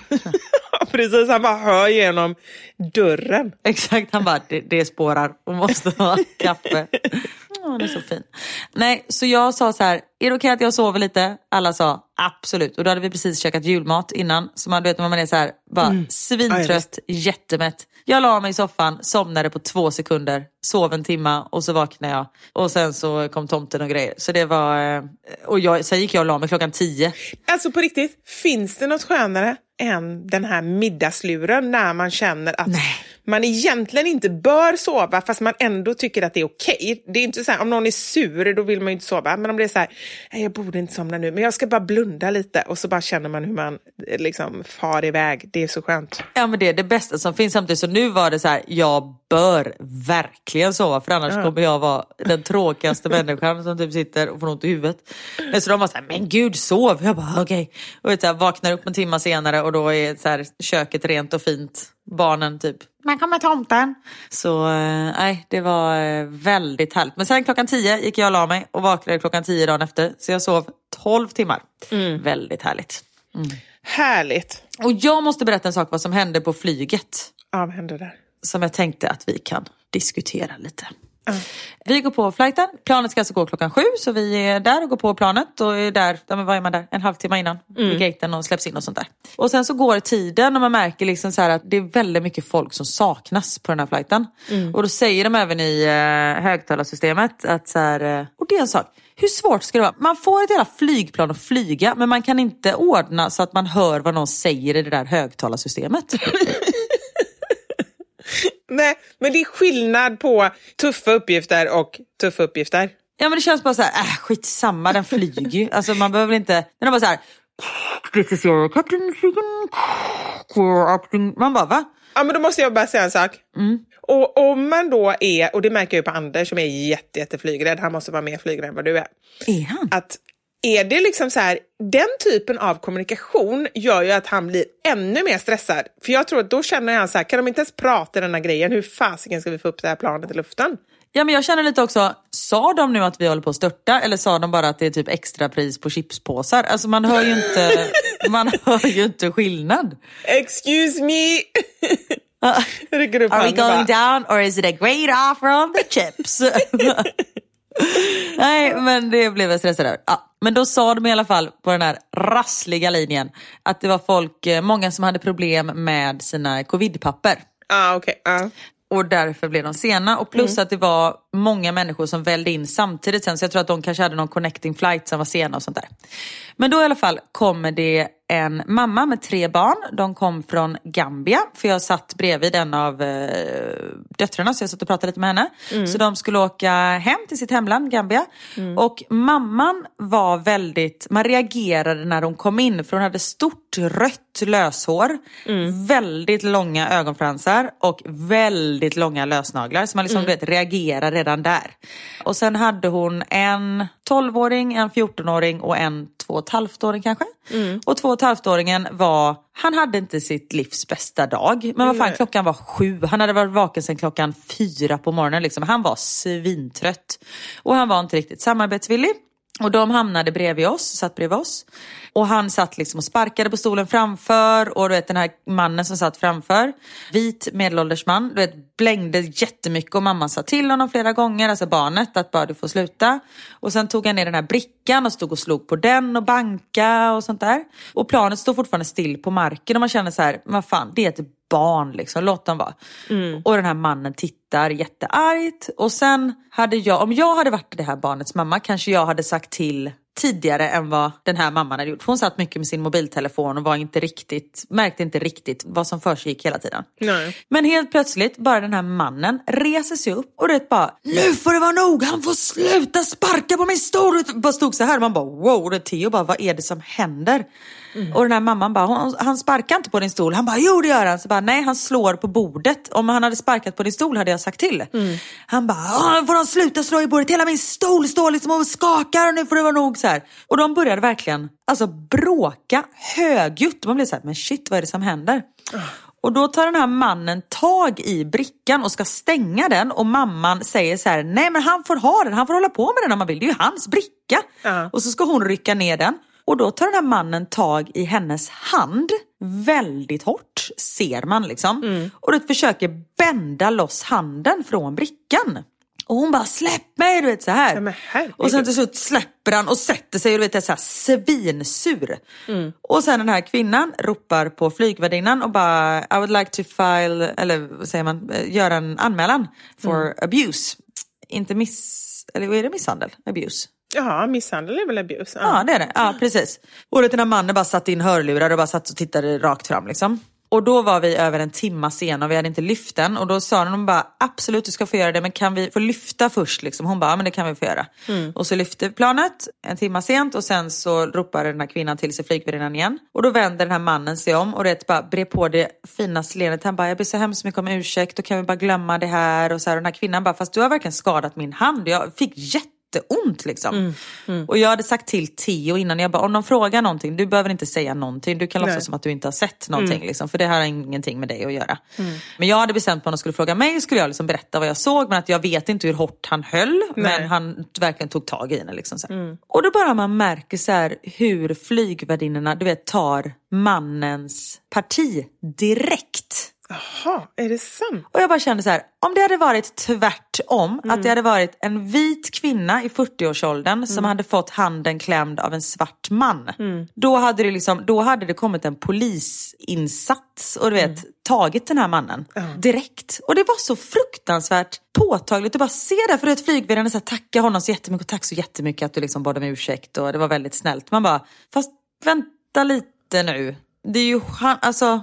Precis, han bara hör genom dörren. Exakt, han bara, det spårar och måste ha kaffe. Det är så fin. Nej, så jag sa så här, är det okej att jag sover lite? Alla sa absolut. Och då hade vi precis käkat julmat innan. Så man vet när man är så här, bara svintrött, jättemätt. Jag la mig i soffan, somnade på 2 sekunder, sov en timma och så vaknade jag. Och sen så kom tomten och grejer. Så det var, sen gick jag och la mig klockan 10. Alltså på riktigt, finns det något skönare än den här middagsluren när man känner att man egentligen inte bör sova fast man ändå tycker att det är okej. Det är inte så här, om någon är sur då vill man ju inte sova. Men om det är så här, jag borde inte somna nu men jag ska bara blunda lite och så bara känner man hur man liksom far iväg. Det är så skönt. Ja, men det är det bästa som finns samtidigt. Så nu var det så här, jag bör verkligen sova för annars kommer jag vara den tråkigaste människan som typ sitter och får ont i huvudet. Men så de var så här, men gud sov. Jag bara okej. Och vet, så här, vaknar upp en timme senare och då är så här, köket rent och fint. Barnen typ, man kommer tomten. Så nej, det var väldigt härligt. Men sen klockan 10 gick jag och la mig och vaknade klockan 10 dagen efter. Så jag sov 12 timmar. Väldigt härligt. Härligt. Och jag måste berätta en sak vad som hände på flyget. Ja, vad hände där? Som jag tänkte att vi kan diskutera lite. Vi går på flighten. Planet ska alltså gå klockan 7. Så vi är där och går på planet. Och är där, vad är man där? En halvtimme innan. Vid gaten och släpps in och sånt där. Och sen så går tiden och man märker liksom så här att det är väldigt mycket folk som saknas på den här flighten. Och då säger de även i högtalarsystemet att så här, och det är en sak. Hur svårt ska det vara? Man får ett hela flygplan att flyga men man kan inte ordna så att man hör vad någon säger i det där högtalarsystemet. Nej, men det är skillnad på tuffa uppgifter och tuffa uppgifter. Ja, men det känns bara så här, skitsamma, den flyger ju. Alltså man behöver inte, den är bara så här, this is your captain speaking. Man bara, va? Ja, men då måste jag bara säga en sak. Och om man då är, och det märker jag ju på Anders som är jätteflygrädd, han måste vara mer flygrädd än vad du är. Är han? Att är det liksom så här, den typen av kommunikation gör ju att han blir ännu mer stressad. För jag tror att då känner han så här, kan de inte ens prata den här grejen? Hur fasiken ska vi få upp det här planet i luften? Ja, men jag känner lite också, sa de nu att vi håller på att störta eller sa de bara att det är typ extra pris på chipspåsar? Alltså man hör ju inte skillnad. Excuse me. Are we going down or is it a great offer on the chips? Nej, men det blev jag stressad över. Men då sa de i alla fall på den här rassliga linjen att det var många som hade problem med sina covidpapper. Okej. Och därför blev de sena. Och plus att det var många människor som vällde in samtidigt sen. Så jag tror att de kanske hade någon connecting flight som var sena och sånt där. Men då i alla fall kommer det en mamma med 3 barn. De kom från Gambia. För jag satt bredvid en av döttrarna. Så jag satt och pratade lite med henne. Så de skulle åka hem till sitt hemland, Gambia. Och mamman var man reagerade när hon kom in. För hon hade stort rött löshår. Väldigt långa ögonfransar. Och väldigt långa lösnaglar. Så man liksom reagerar redan där. Och sen hade hon en 12-åring, en 14-åring och en 2,5-åring kanske. Och 2,5-åringen han hade inte sitt livs bästa dag. Men vad fan, klockan var 7. Han hade varit vaken sedan klockan 4 på morgonen liksom. Han var svintrött. Och han var inte riktigt samarbetsvillig. Och de hamnade bredvid oss, satt bredvid oss. Och han satt liksom och sparkade på stolen framför. Och du vet den här mannen som satt framför, vit medelålders man, du vet, blängde jättemycket. Och mamman sa till honom flera gånger, alltså barnet, att bara du får sluta. Och sen tog han ner den här brickan och stod och slog på den och banka och sånt där. Och planet stod fortfarande still på marken. Och man känner så här, vad fan, det är ett barn liksom, låt dem vara. Och den här mannen tittar jätteargt. Och sen hade jag, om jag hade varit det här barnets mamma, kanske jag hade sagt till tidigare än vad den här mamman hade gjort. Hon satt mycket med sin mobiltelefon och märkte inte riktigt vad som försiggick hela tiden. Nej. Men helt plötsligt, bara den här mannen reser sig upp och det bara, nu får det vara nog, han får sluta sparka på min stol. Och bara stod så här, man bara, wow, det är Theo, bara, vad är det som händer? Och den här mamman bara, han sparkar inte på din stol. Han bara, jo det gör han. Så bara, nej, han slår på bordet. Om han hade sparkat på din stol hade jag sagt till. Han bara, får de sluta slå i bordet? Hela min stol står liksom och skakar och nu får det vara nog så här. Och de började verkligen alltså bråka högljutt. Man blev så här, men shit, vad är det som händer? Och då tar den här mannen tag i brickan och ska stänga den. Och mamman säger så här, nej men han får ha den. Han får hålla på med den om man vill. Det är ju hans bricka. Och så ska hon rycka ner den. Och då tar den här mannen tag i hennes hand väldigt hårt, ser man liksom. Och då försöker bända loss handen från brickan. Och hon bara, släpp mig, du vet så här. Ja, och sen till slut släpper han och sätter sig och du vet, det är så här svinsur. Och sen den här kvinnan ropar på flygvärdinnan och bara, I would like to file, eller vad säger man, göra en anmälan for abuse. Inte eller vad är det, misshandel? Abuse. Ja, misshandel är väl abuse. Ja, det är det. Ja, precis. Och den här mannen bara satt in hörlurar och bara satt och tittade rakt fram liksom. Och då var vi över en timma sen och vi hade inte lyft den. Och då sa de bara, absolut du ska få göra det, men kan vi få lyfta först liksom? Hon bara, ja men det kan vi få göra. Och så lyfte planet en timma sent och sen så ropade den här kvinnan till sig flygvärdinnan igen. Och då vänder den här mannen sig om och det bara brer på det finaste leendet. Han bara, jag ber så hemskt mycket om ursäkt, då kan vi bara glömma det här. Och så här, och den här kvinnan bara, fast du har verkligen skadat min hand. Jag fick ont liksom. Och jag hade sagt till Theo innan, jag bara, om de frågar någonting, du behöver inte säga någonting, du kan låtsas som att du inte har sett någonting liksom, för det här har ingenting med dig att göra. Men jag hade bestämt på att de skulle fråga mig, skulle jag liksom berätta vad jag såg, men att jag vet inte hur hårt han höll. Men han verkligen tog tag i henne liksom, så här. Och då bara man märker så här hur flygvärdinnorna, du vet, tar mannens parti direkt. Jaha, är det sant? Och jag bara kände så här, om det hade varit tvärtom, att det hade varit en vit kvinna i 40-årsåldern som hade fått handen klämd av en svart man. Då hade det kommit en polisinsats och du vet, tagit den här mannen direkt. Och det var så fruktansvärt påtagligt att bara se det, för att flygvärden så här, tacka honom så jättemycket och tack så jättemycket att du liksom bad om ursäkt och det var väldigt snällt. Man bara, fast vänta lite nu. Det är ju han, alltså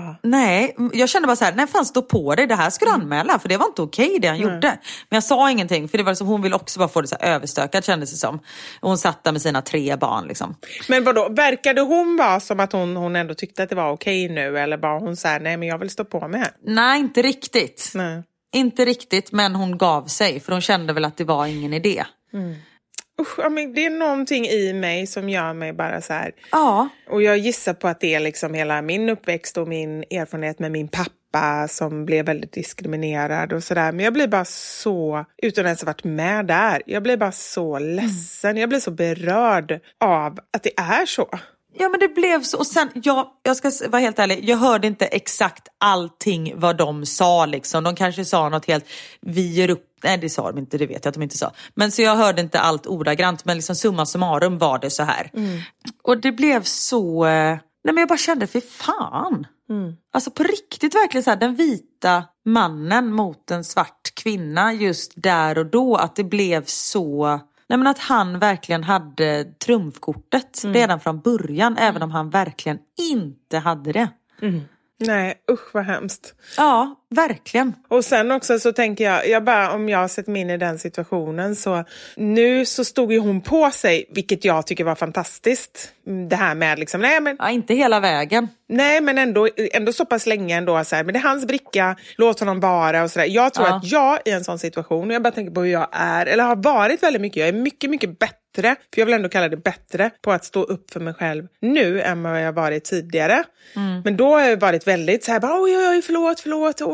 nej, jag kände bara så här, nej fan, stå på dig, det här ska du anmäla, för det var inte okej det han gjorde. Men jag sa ingenting, för det var som hon ville också bara få det så här överstökat, kändes det som. Och hon satt där med sina 3 barn liksom. Men vadå, verkade hon vara som att hon ändå tyckte att det var okej nu, eller bara hon sa nej men jag vill stå på mig här? Nej, inte riktigt. Nej. Inte riktigt, men hon gav sig, för hon kände väl att det var ingen idé. Usch, men det är någonting i mig som gör mig bara så här. Ja. Och jag gissar på att det är liksom hela min uppväxt och min erfarenhet med min pappa som blev väldigt diskriminerad och sådär. Men jag blir bara så, utan ens ha varit med där, jag blir bara så ledsen. Jag blir så berörd av att det är så. Ja, men det blev så. Och sen, jag ska vara helt ärlig, jag hörde inte exakt allting vad de sa liksom. De kanske sa något helt, vi ger upp. Nej, det sa de inte, det vet jag att de inte sa. Men så jag hörde inte allt ordagrant, men liksom summa summarum var det så här. Och det blev så, nej men jag bara kände, för fan. Alltså på riktigt verkligen så här, den vita mannen mot en svart kvinna just där och då, att det blev så. Nej, men att han verkligen hade trumfkortet redan från början, även om han verkligen inte hade det. Nej, usch vad hemskt. Ja, verkligen. Och sen också så tänker jag bara, om jag har sett mig in i den situationen, så nu så stod ju hon på sig, vilket jag tycker var fantastiskt. Det här med liksom, nej men. Ja, inte hela vägen. Nej, men ändå så pass länge ändå så här, men det är hans bricka, låt honom vara och sådär. Jag tror att jag i en sån situation, och jag bara tänker på hur jag är, eller har varit väldigt mycket, jag är mycket, mycket bättre, för jag vill ändå kalla det bättre, på att stå upp för mig själv nu än vad jag varit tidigare. Men då har jag varit väldigt så här, bara, oj, förlåt,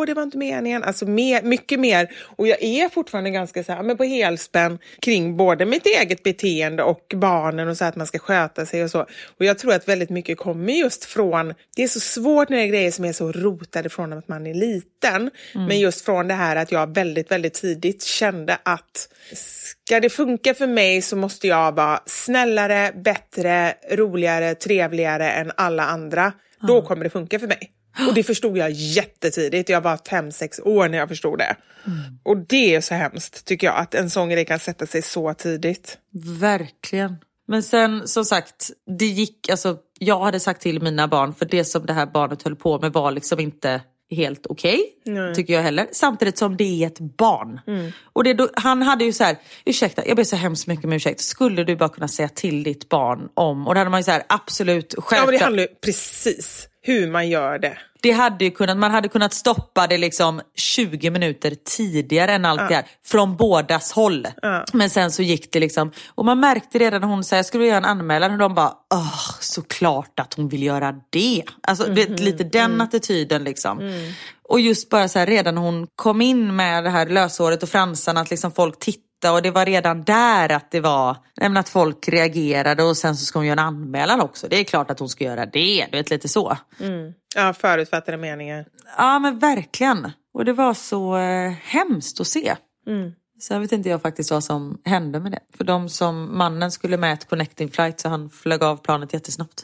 det var inte meningen. Alltså mycket mer. Och jag är fortfarande ganska så här, men på helspänn kring både mitt eget beteende och barnen och så att man ska sköta sig och så. Och jag tror att väldigt mycket kommer just från, det är så svårt när det är grejer som är så rotade från att man är liten. Men just från det här att jag väldigt, väldigt tidigt kände att ska det funka för mig så måste jag vara snällare, bättre, roligare, trevligare än alla andra. Då kommer det funka för mig. Och det förstod jag jättetidigt. Jag var 5-6 år när jag förstod det. Och det är så hemskt tycker jag, att en sån grej kan sätta sig så tidigt. Verkligen. Men sen som sagt, det gick, alltså jag hade sagt till mina barn, för det som det här barnet höll på med var liksom inte helt okej, tycker jag heller. Samtidigt som det är ett barn. Och han hade ju så här, ursäkta, jag ber så hemskt mycket med ursäkt. Skulle du bara kunna säga till ditt barn om? Och då hade man ju så här, absolut, självklart. Ja, men det handlar ju precis hur man gör det. Det hade ju kunnat, man hade kunnat stoppa det liksom 20 minuter tidigare än allt det här. Från bådas håll. Men sen så gick det liksom. Och man märkte redan när hon sa jag skulle göra en anmälan. Och de bara, såklart att hon vill göra det. Alltså lite den attityden liksom. Och just bara så här, redan när hon kom in med det här löshåret och fransarna, att liksom folk tittade. Och det var redan där att det var, att folk reagerade och sen så ska hon göra en anmälan också. Det är klart att hon ska göra det, du vet, lite så. Ja, förutfattade meningar. Ja, men verkligen. Och det var så hemskt att se. Sen vet inte jag faktiskt vad som hände med det. För de som mannen skulle med ett connecting flight så han flög av planet jättesnabbt.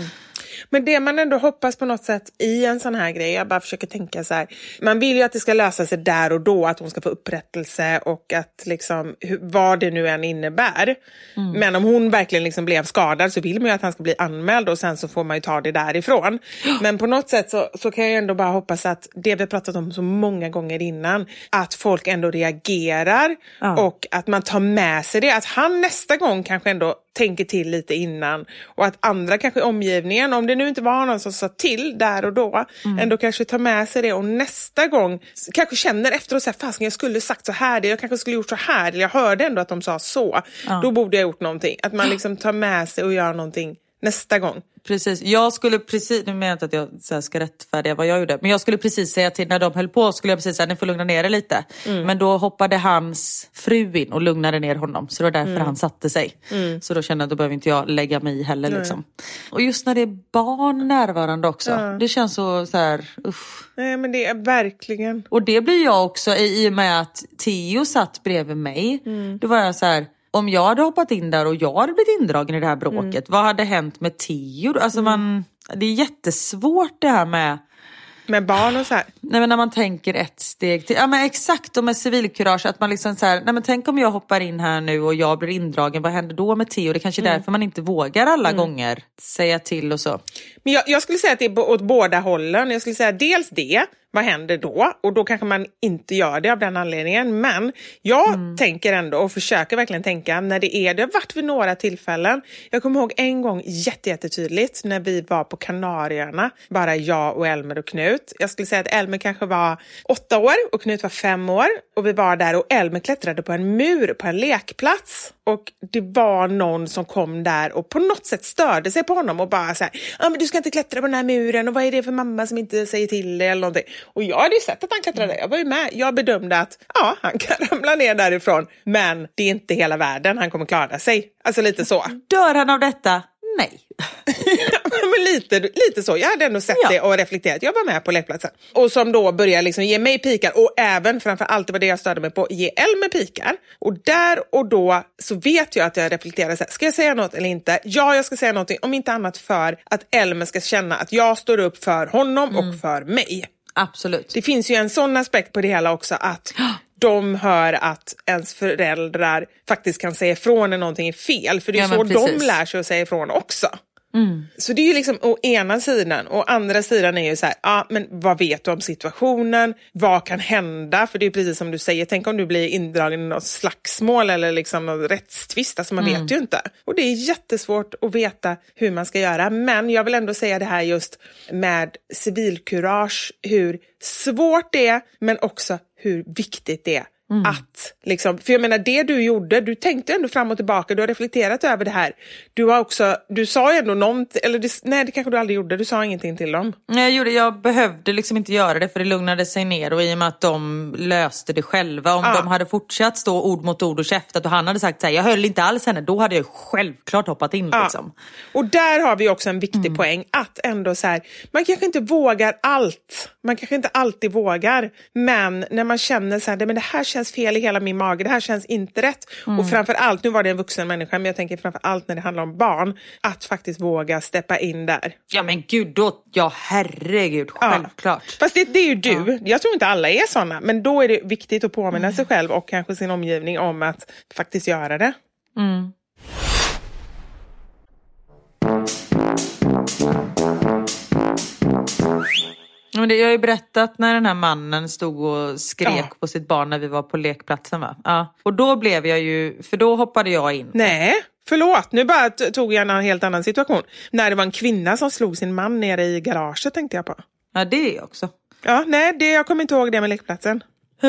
Men det man ändå hoppas på något sätt i en sån här grej, jag bara försöker tänka så här, man vill ju att det ska lösa sig där och då, att hon ska få upprättelse och att liksom, vad det nu än innebär. Men om hon verkligen liksom blev skadad så vill man ju att han ska bli anmäld och sen så får man ju ta det därifrån. Men på något sätt så kan jag ändå bara hoppas att det vi pratat om så många gånger innan, att folk ändå reagerar och att man tar med sig det, att han nästa gång kanske ändå tänker till lite innan och att andra kanske i omgivningen, om det nu inte var någon som sa till där och då, ändå kanske tar med sig det och nästa gång kanske känner efter och säger, fast jag skulle sagt så här, jag kanske skulle gjort så här, eller jag hörde ändå att de sa så, då borde jag gjort någonting, att man liksom tar med sig och gör någonting nästa gång. Precis, jag skulle precis, nu menar jag inte att jag så här ska rättfärdiga vad jag gjorde, men jag skulle precis säga till när de höll på, skulle jag precis säga, ni får lugna ner er lite. Men då hoppade hans fru in och lugnade ner honom, så det var därför han satte sig. Så då kände jag att då behöver inte jag lägga mig i heller liksom. Och just när det är barn närvarande också, det känns så här, uff. Nej, men det är verkligen. Och det blir jag också i och med att Theo satt bredvid mig. Då var jag så här, om jag hade hoppat in där och jag hade blivit indragen i det här bråket, vad hade hänt med Theo? Alltså det är jättesvårt det här med barn och så här. Nej, men när man tänker ett steg till. Ja, men exakt, och med civilkurage, att man liksom så här, nej men tänk om jag hoppar in här nu och jag blir indragen, vad händer då med Theo? Det kanske är därför man inte vågar alla gånger säga till och så. Men jag skulle säga att det är åt båda hållen. Jag skulle säga dels det, vad händer då? Och då kanske man inte gör det av den anledningen. Men jag tänker ändå och försöker verkligen tänka när det har varit vid några tillfällen. Jag kommer ihåg en gång jättetydligt när vi var på Kanarieöarna. Bara jag och Elmer och Knut. Jag skulle säga att Elmer kanske var 8 år och Knut var 5 år. Och vi var där och Elmer klättrade på en mur på en lekplats. Och det var någon som kom där och på något sätt störde sig på honom och bara så här, men du ska inte klättra på den här muren och vad är det för mamma som inte säger till dig eller någonting. Och jag hade ju sett att han klättrade, jag var ju med. Jag bedömde att han kan ramla ner därifrån, men det är inte hela världen, han kommer klara sig. Alltså lite så. Dör han av detta? Nej. Men lite så. Jag hade ändå sett det och reflekterat. Jag var med på lekplatsen. Och som då börjar liksom ge mig pikar. Och även framförallt, det var det jag störde mig på, ge Elmer pikar. Och där och då så vet jag att jag reflekterar så här, ska jag säga något eller inte? Ja, jag ska säga någonting. Om inte annat för att Elmer ska känna att jag står upp för honom och för mig. Absolut. Det finns ju en sån aspekt på det hela också, att de hör att ens föräldrar faktiskt kan säga ifrån när någonting är fel. För det är så de lär sig att säga ifrån också. Så det är ju liksom å ena sidan. Och andra sidan är ju så här, men vad vet du om situationen? Vad kan hända? För det är precis som du säger, tänk om du blir indragen i något slagsmål eller liksom något rättstvist. Alltså man vet ju inte. Och det är jättesvårt att veta hur man ska göra. Men jag vill ändå säga det här just med civilkurage, hur svårt det är, men också hur viktigt det är att liksom, för jag menar det du gjorde, du tänkte ändå fram och tillbaka, du har reflekterat över det här. Du sa ju ändå någonting, eller nej det kanske du aldrig gjorde, du sa ingenting till dem. Nej, jag behövde liksom inte göra det för det lugnade sig ner, och i och med att de löste det själva. Om de hade fortsatt stå ord mot ord och käftat och han hade sagt så här, jag höll inte alls henne, då hade jag självklart hoppat in liksom. Och där har vi också en viktig poäng, att ändå så här, man kanske inte vågar allt. Man kanske inte alltid vågar, men när man känner så här, men det här känns fel i hela min mage, det här känns inte rätt. Och framförallt, nu var det en vuxen människa, men jag tänker framförallt när det handlar om barn, att faktiskt våga steppa in där. Ja men gud, herregud, självklart. Fast det är ju du, jag tror inte alla är såna, men då är det viktigt att påminna sig själv och kanske sin omgivning om att faktiskt göra det. Men jag har ju berättat när den här mannen stod och skrek på sitt barn när vi var på lekplatsen, va? Ja. Och då blev jag ju, för då hoppade jag in. Nej, förlåt. Nu bara tog jag en helt annan situation. När det var en kvinna som slog sin man nere i garaget, tänkte jag på. Ja, det är också. Ja, nej, jag kommer inte ihåg det med lekplatsen.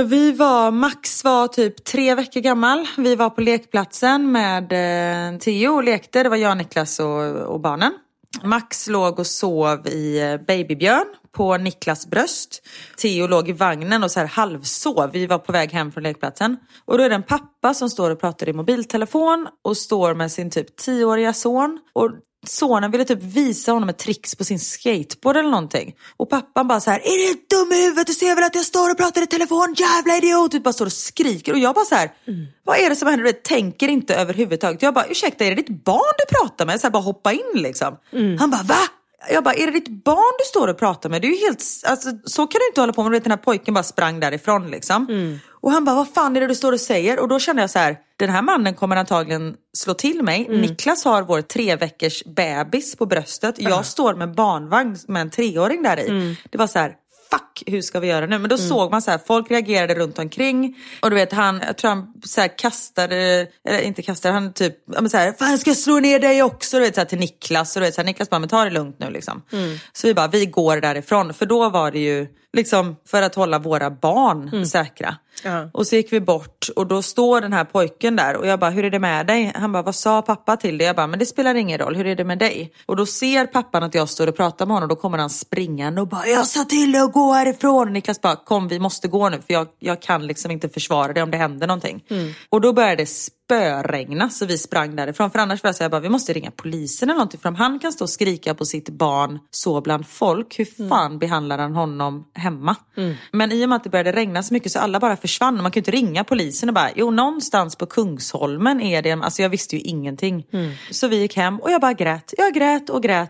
Max var typ 3 veckor gammal. Vi var på lekplatsen med Theo och lekte. Det var jag, Niklas och barnen. Max låg och sov i babybjörn på Niklas bröst. Theo låg i vagnen och så här halvsov. Vi var på väg hem från lekplatsen. Och då är det en pappa som står och pratar i mobiltelefon och står med sin typ 10-åriga son. Och sonen ville typ visa honom ett tricks på sin skateboard eller någonting. Och pappan bara så här, är du dum i huvudet? Du ser väl att jag står och pratar i telefon? Jävla idiot! Typ bara står och skriker. Och jag bara så här, vad är det som händer? Du tänker inte överhuvudtaget. Jag bara, ursäkta, är det ditt barn du pratar med? Så här, bara hoppa in liksom. Han bara, va? Jag bara, är det ditt barn du står och pratar med? Det är ju helt, alltså, så kan du inte hålla på med. Du vet, den här pojken bara sprang därifrån liksom. Och han bara, vad fan är det du står och säger? Och då kände jag så här, den här mannen kommer antagligen slå till mig. Niklas har vår 3 veckors bebis på bröstet. Jag står med barnvagn med en 3-åring där i. Det var så här, fuck, hur ska vi göra nu? Men då såg man så här, folk reagerade runt omkring. Och du vet, jag tror han så här kastade, eller inte kastade, han typ, så här, fan jag ska slå ner dig också, du vet, så här, till Niklas. Och du vet, så här, Niklas bara, men ta det lugnt nu liksom. Så vi går därifrån. För då var det ju liksom för att hålla våra barn säkra. Och så gick vi bort och då står den här pojken där och jag bara, hur är det med dig? Han bara, vad sa pappa till dig? Jag bara, men det spelar ingen roll, hur är det med dig? Och då ser pappan att jag står och pratar med honom och då kommer han springande och bara, jag sa till dig att gå härifrån. Och Niklas bara, kom vi måste gå nu för jag kan liksom inte försvara det om det händer någonting. Och då började det spöregna så vi sprang därifrån. För annars var jag så här, bara, vi måste ringa polisen eller någonting. För om han kan stå och skrika på sitt barn så bland folk, hur fan behandlar han honom hemma? Men i och med att det började regna så mycket så alla bara försvann. Man kan ju inte ringa polisen och bara, jo någonstans på Kungsholmen är det, alltså jag visste ju ingenting. Så vi gick hem och jag bara grät. Jag grät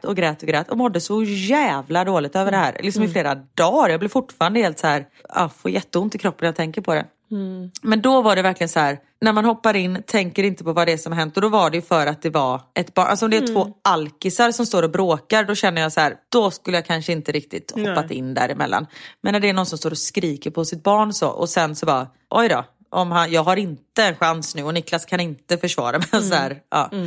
och mådde så jävla dåligt över det här. Liksom i flera dagar. Jag blev fortfarande helt så här, får jätteont i kroppen när jag tänker på det. Men då var det verkligen så här, när man hoppar in, tänker inte på vad det är som har hänt. Och då var det ju för att det var ett barn. Alltså om det är 2 alkisar som står och bråkar, då känner jag så här, då skulle jag kanske inte riktigt hoppat in däremellan. Men när det är någon som står och skriker på sitt barn så, och sen så bara, oj då, jag har inte en chans nu och Niklas kan inte försvara mig så här,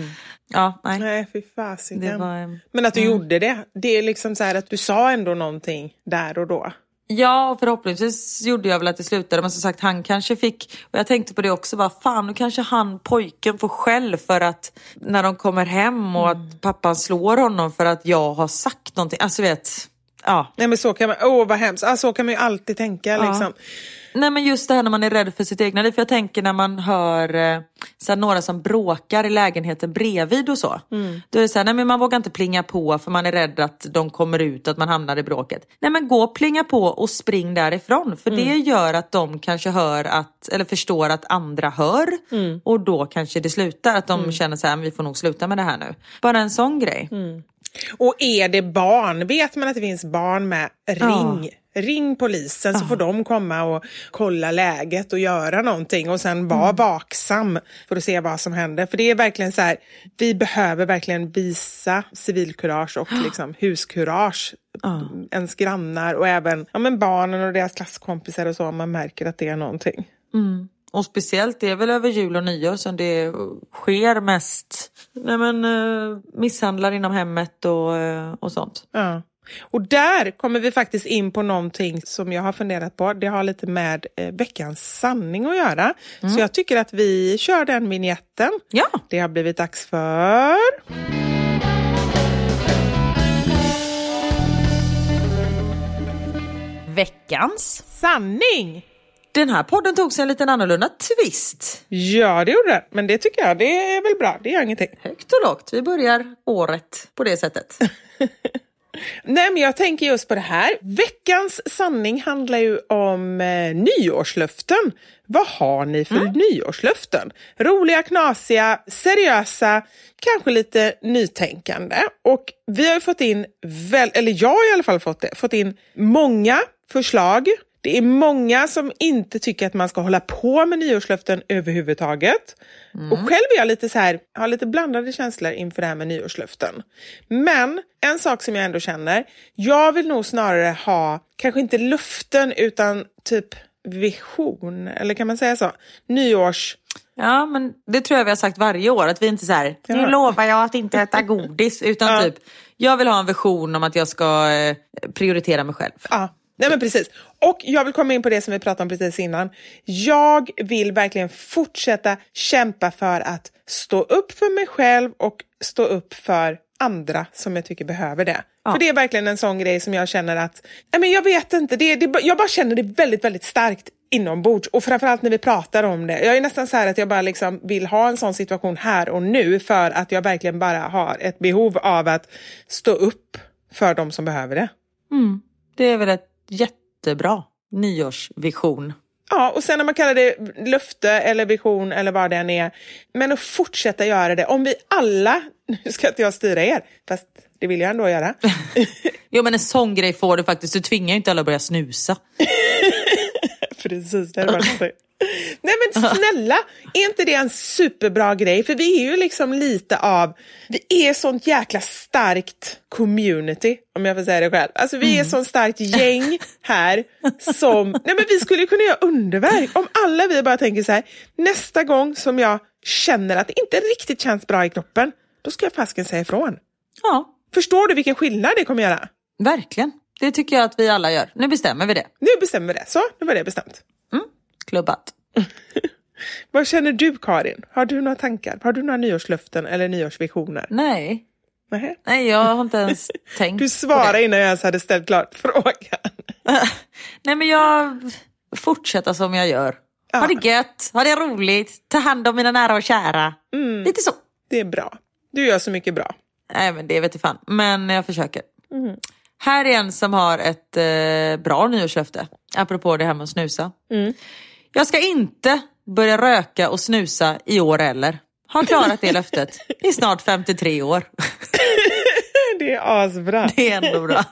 nej. Nej, fy fasiken. Men att du gjorde det är liksom så här att du sa ändå någonting där och då. Ja, och förhoppningsvis gjorde jag väl att det slutade. Men som sagt, han kanske fick, och jag tänkte på det också, bara fan, nu kanske pojken får skäll för att när de kommer hem och att pappan slår honom för att jag har sagt någonting. Alltså vet, Nej men så kan man, vad hemskt. Så kan man ju alltid tänka liksom. Nej men just det här när man är rädd för sitt egna liv. För jag tänker när man hör så här, några som bråkar i lägenheten bredvid och så. Då är det så här, nej men man vågar inte plinga på för man är rädd att de kommer ut och att man hamnar i bråket. Nej men gå och plinga på och spring därifrån. För det gör att de kanske eller förstår att andra hör. Och då kanske det slutar. Att de känner så här, vi får nog sluta med det här nu. Bara en sån grej. Och är det barn, vet man att det finns barn med, ring polisen så får de komma och kolla läget och göra någonting och sen vara vaksam för att se vad som händer. För det är verkligen så här, vi behöver verkligen visa civilkurage och liksom huskurage. Ens grannar och även barnen och deras klasskompisar och så, om man märker att det är någonting. Och speciellt det är väl över jul och nyår som det sker mest misshandlar inom hemmet och sånt. Och där kommer vi faktiskt in på någonting som jag har funderat på. Det har lite med veckans sanning att göra. Så jag tycker att vi kör den vignetten. Ja. Det har blivit dags för... Veckans sanning! Den här podden tog sig en liten annorlunda twist. Ja, det gjorde det. Men det tycker jag, det är väl bra. Det gör ingenting. Högt och lågt. Vi börjar året på det sättet. Nej, men jag tänker just på det här. Veckans sanning handlar ju om nyårslöften. Vad har ni för nyårslöften? Roliga, knasiga, seriösa, kanske lite nytänkande. Och vi har ju fått in, eller jag har i alla fall fått in många förslag. Det är många som inte tycker att man ska hålla på med nyårslöften överhuvudtaget. Och själv är jag lite så här, har lite blandade känslor inför det här med nyårslöften. Men en sak som jag ändå känner, jag vill nog snarare ha, kanske inte löften utan typ vision. Eller kan man säga så? Nyårs... Ja, men det tror jag vi har sagt varje år. Att vi inte så här, nu lovar jag att inte äta godis. Utan typ, jag vill ha en vision om att jag ska prioritera mig själv. Ja. Nej, men precis. Och jag vill komma in på det som vi pratade om precis innan. Jag vill verkligen fortsätta kämpa för att stå upp för mig själv och stå upp för andra som jag tycker behöver det. Ja. För det är verkligen en sån grej som jag känner att, nej men jag vet inte, jag bara känner det väldigt, väldigt starkt inombords. Och framförallt när vi pratar om det. Jag är nästan så här att jag bara liksom vill ha en sån situation här och nu för att jag verkligen bara har ett behov av att stå upp för de som behöver det. Mm. Det är väl ett jättebra nyårsvision. Ja, och sen när man kallar det löfte eller vision eller vad det än är. Men att fortsätta göra det. Om vi alla, nu ska inte jag styra er, fast det vill jag ändå göra. Jo, men en sån grej får du faktiskt. Du tvingar ju inte alla att börja snusa. Precis, det är det. Nej men snälla, är inte det en superbra grej? För vi är ju liksom lite av, vi är sånt jäkla starkt community, om jag får säga det själv. Alltså vi är sånt starkt gäng här som, nej men vi skulle kunna göra underverk om alla vi bara tänker så här, nästa gång som jag känner att det inte riktigt känns bra i kroppen, då ska jag fasken säga ifrån. Ja. Förstår du vilken skillnad det kommer göra? Verkligen, det tycker jag att vi alla gör. Nu bestämmer vi det. Nu bestämmer vi det, så nu var det bestämt. Klubbat. Vad känner du, Karin? Har du några tankar? Har du några nyårslöften eller nyårsvisioner? Nej. Nej. Nej, jag har inte ens tänkt. Du svarade innan jag ens hade ställt klart frågan. Nej, men jag fortsätter som jag gör. Ja. Ha det gött, ha det roligt, ta hand om mina nära och kära. Lite så. Det är bra. Du gör så mycket bra. Nej, men det vet jag fan. Men jag försöker. Här är en som har ett bra nyårslöfte. Apropå det här med att snusa. Jag ska inte börja röka och snusa i år heller. Har klarat det löftet i snart 53 år. Det är asbra. Det är ändå bra.